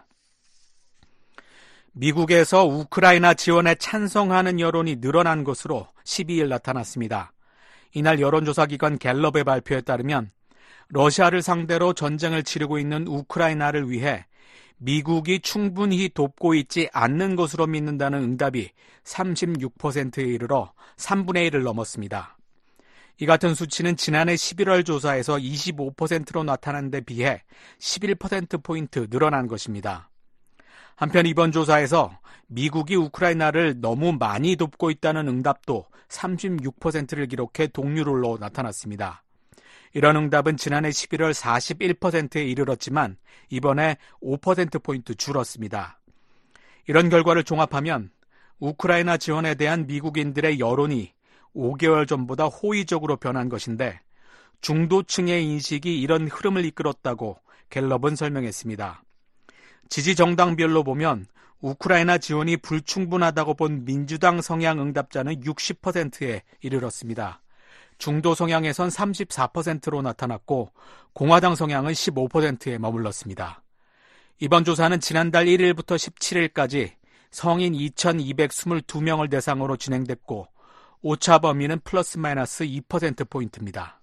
[SPEAKER 1] 미국에서 우크라이나 지원에 찬성하는 여론이 늘어난 것으로 12일 나타났습니다. 이날 여론조사기관 갤럽의 발표에 따르면 러시아를 상대로 전쟁을 치르고 있는 우크라이나를 위해 미국이 충분히 돕고 있지 않는 것으로 믿는다는 응답이 36%에 이르러 3분의 1을 넘었습니다. 이 같은 수치는 지난해 11월 조사에서 25%로 나타난 데 비해 11%포인트 늘어난 것입니다. 한편 이번 조사에서 미국이 우크라이나를 너무 많이 돕고 있다는 응답도 36%를 기록해 동률로 나타났습니다. 이런 응답은 지난해 11월 41%에 이르렀지만 이번에 5%포인트 줄었습니다. 이런 결과를 종합하면 우크라이나 지원에 대한 미국인들의 여론이 5개월 전보다 호의적으로 변한 것인데 중도층의 인식이 이런 흐름을 이끌었다고 갤럽은 설명했습니다. 지지 정당별로 보면 우크라이나 지원이 불충분하다고 본 민주당 성향 응답자는 60%에 이르렀습니다. 중도 성향에선 34%로 나타났고 공화당 성향은 15%에 머물렀습니다. 이번 조사는 지난달 1일부터 17일까지 성인 2,222명을 대상으로 진행됐고 오차 범위는 플러스 마이너스 2%포인트입니다.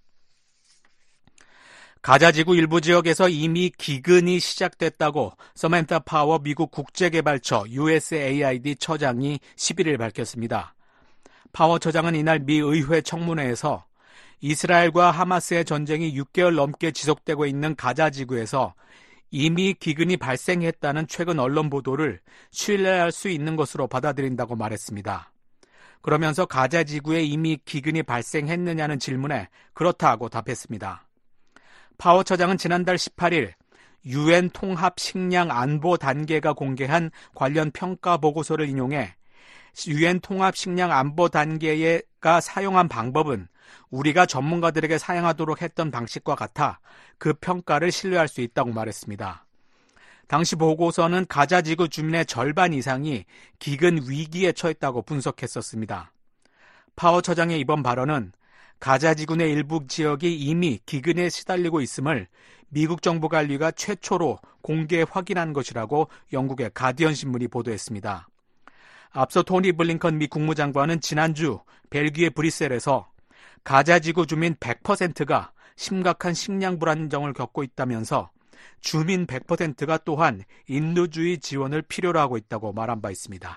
[SPEAKER 1] 가자지구 일부 지역에서 이미 기근이 시작됐다고 서멘타 파워 미국 국제개발처 USAID 처장이 11일 밝혔습니다. 파워 처장은 이날 미 의회 청문회에서 이스라엘과 하마스의 전쟁이 6개월 넘게 지속되고 있는 가자지구에서 이미 기근이 발생했다는 최근 언론 보도를 신뢰할 수 있는 것으로 받아들인다고 말했습니다. 그러면서 가자지구에 이미 기근이 발생했느냐는 질문에 그렇다고 답했습니다. 파워 처장은 지난달 18일 UN 통합 식량 안보 단계가 공개한 관련 평가 보고서를 인용해 UN 통합 식량 안보 단계가 사용한 방법은 우리가 전문가들에게 사용하도록 했던 방식과 같아 그 평가를 신뢰할 수 있다고 말했습니다. 당시 보고서는 가자지구 주민의 절반 이상이 기근 위기에 처했다고 분석했었습니다. 파워 처장의 이번 발언은 가자지구 내 일부 지역이 이미 기근에 시달리고 있음을 미국 정부 관리가 최초로 공개 확인한 것이라고 영국의 가디언 신문이 보도했습니다. 앞서 토니 블링컨 미 국무장관은 지난주 벨기에 브뤼셀에서 가자지구 주민 100%가 심각한 식량 불안정을 겪고 있다면서 주민 100%가 또한 인도주의 지원을 필요로 하고 있다고 말한 바 있습니다.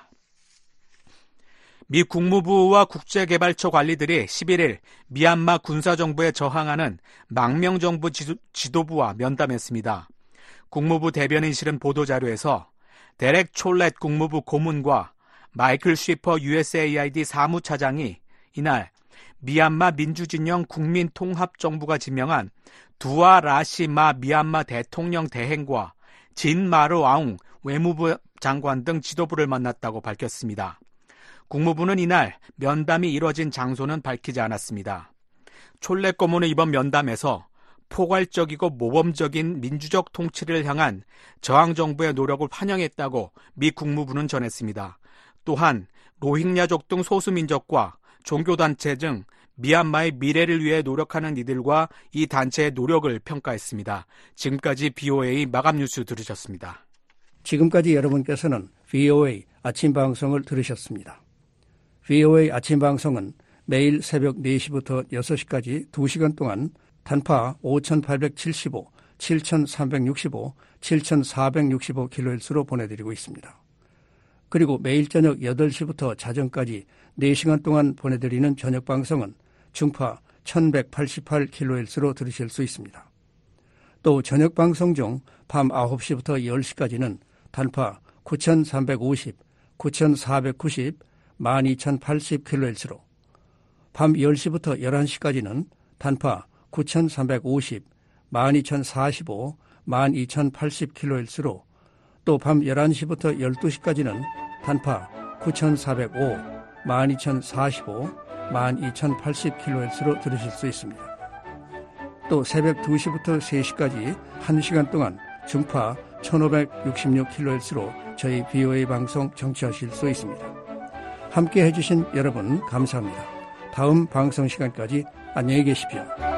[SPEAKER 1] 미 국무부와 국제개발처 관리들이 11일 미얀마 군사정부에 저항하는 망명정부 지도부와 면담했습니다. 국무부 대변인 실은 보도자료에서 데렉 촐렛 국무부 고문과 마이클 쉬퍼 USAID 사무차장이 이날 미얀마 민주진영 국민통합정부가 지명한 두아 라시마 미얀마 대통령 대행과 진 마르아웅 외무부 장관 등 지도부를 만났다고 밝혔습니다. 국무부는 이날 면담이 이뤄진 장소는 밝히지 않았습니다. 촐렛 고문은 이번 면담에서 포괄적이고 모범적인 민주적 통치를 향한 저항정부의 노력을 환영했다고 미 국무부는 전했습니다. 또한 로힝야족 등 소수민족과 종교단체 등 미얀마의 미래를 위해 노력하는 이들과 이 단체의 노력을 평가했습니다. 지금까지 BOA 마감 뉴스 들으셨습니다.
[SPEAKER 4] 지금까지 여러분께서는 VOA 아침 방송을 들으셨습니다. VOA 아침 방송은 매일 새벽 4시부터 6시까지 2시간 동안 단파 5875, 7365, 7465kHz로 보내드리고 있습니다. 그리고 매일 저녁 8시부터 자정까지 4시간 동안 보내드리는 저녁 방송은 중파 1188kHz로 들으실 수 있습니다. 또 저녁 방송 중 밤 9시부터 10시까지는 단파 9350, 9490, 12080kHz로 밤 10시부터 11시까지는 단파 9350, 12045, 12080kHz로 또 밤 11시부터 12시까지는 단파 9405, 12045, 12080kHz로 들으실 수 있습니다. 또 새벽 2시부터 3시까지 1시간 동안 중파 1566kHz로 저희 BOA 방송 청취하실 수 있습니다. 함께 해주신 여러분 감사합니다. 다음 방송 시간까지 안녕히 계십시오.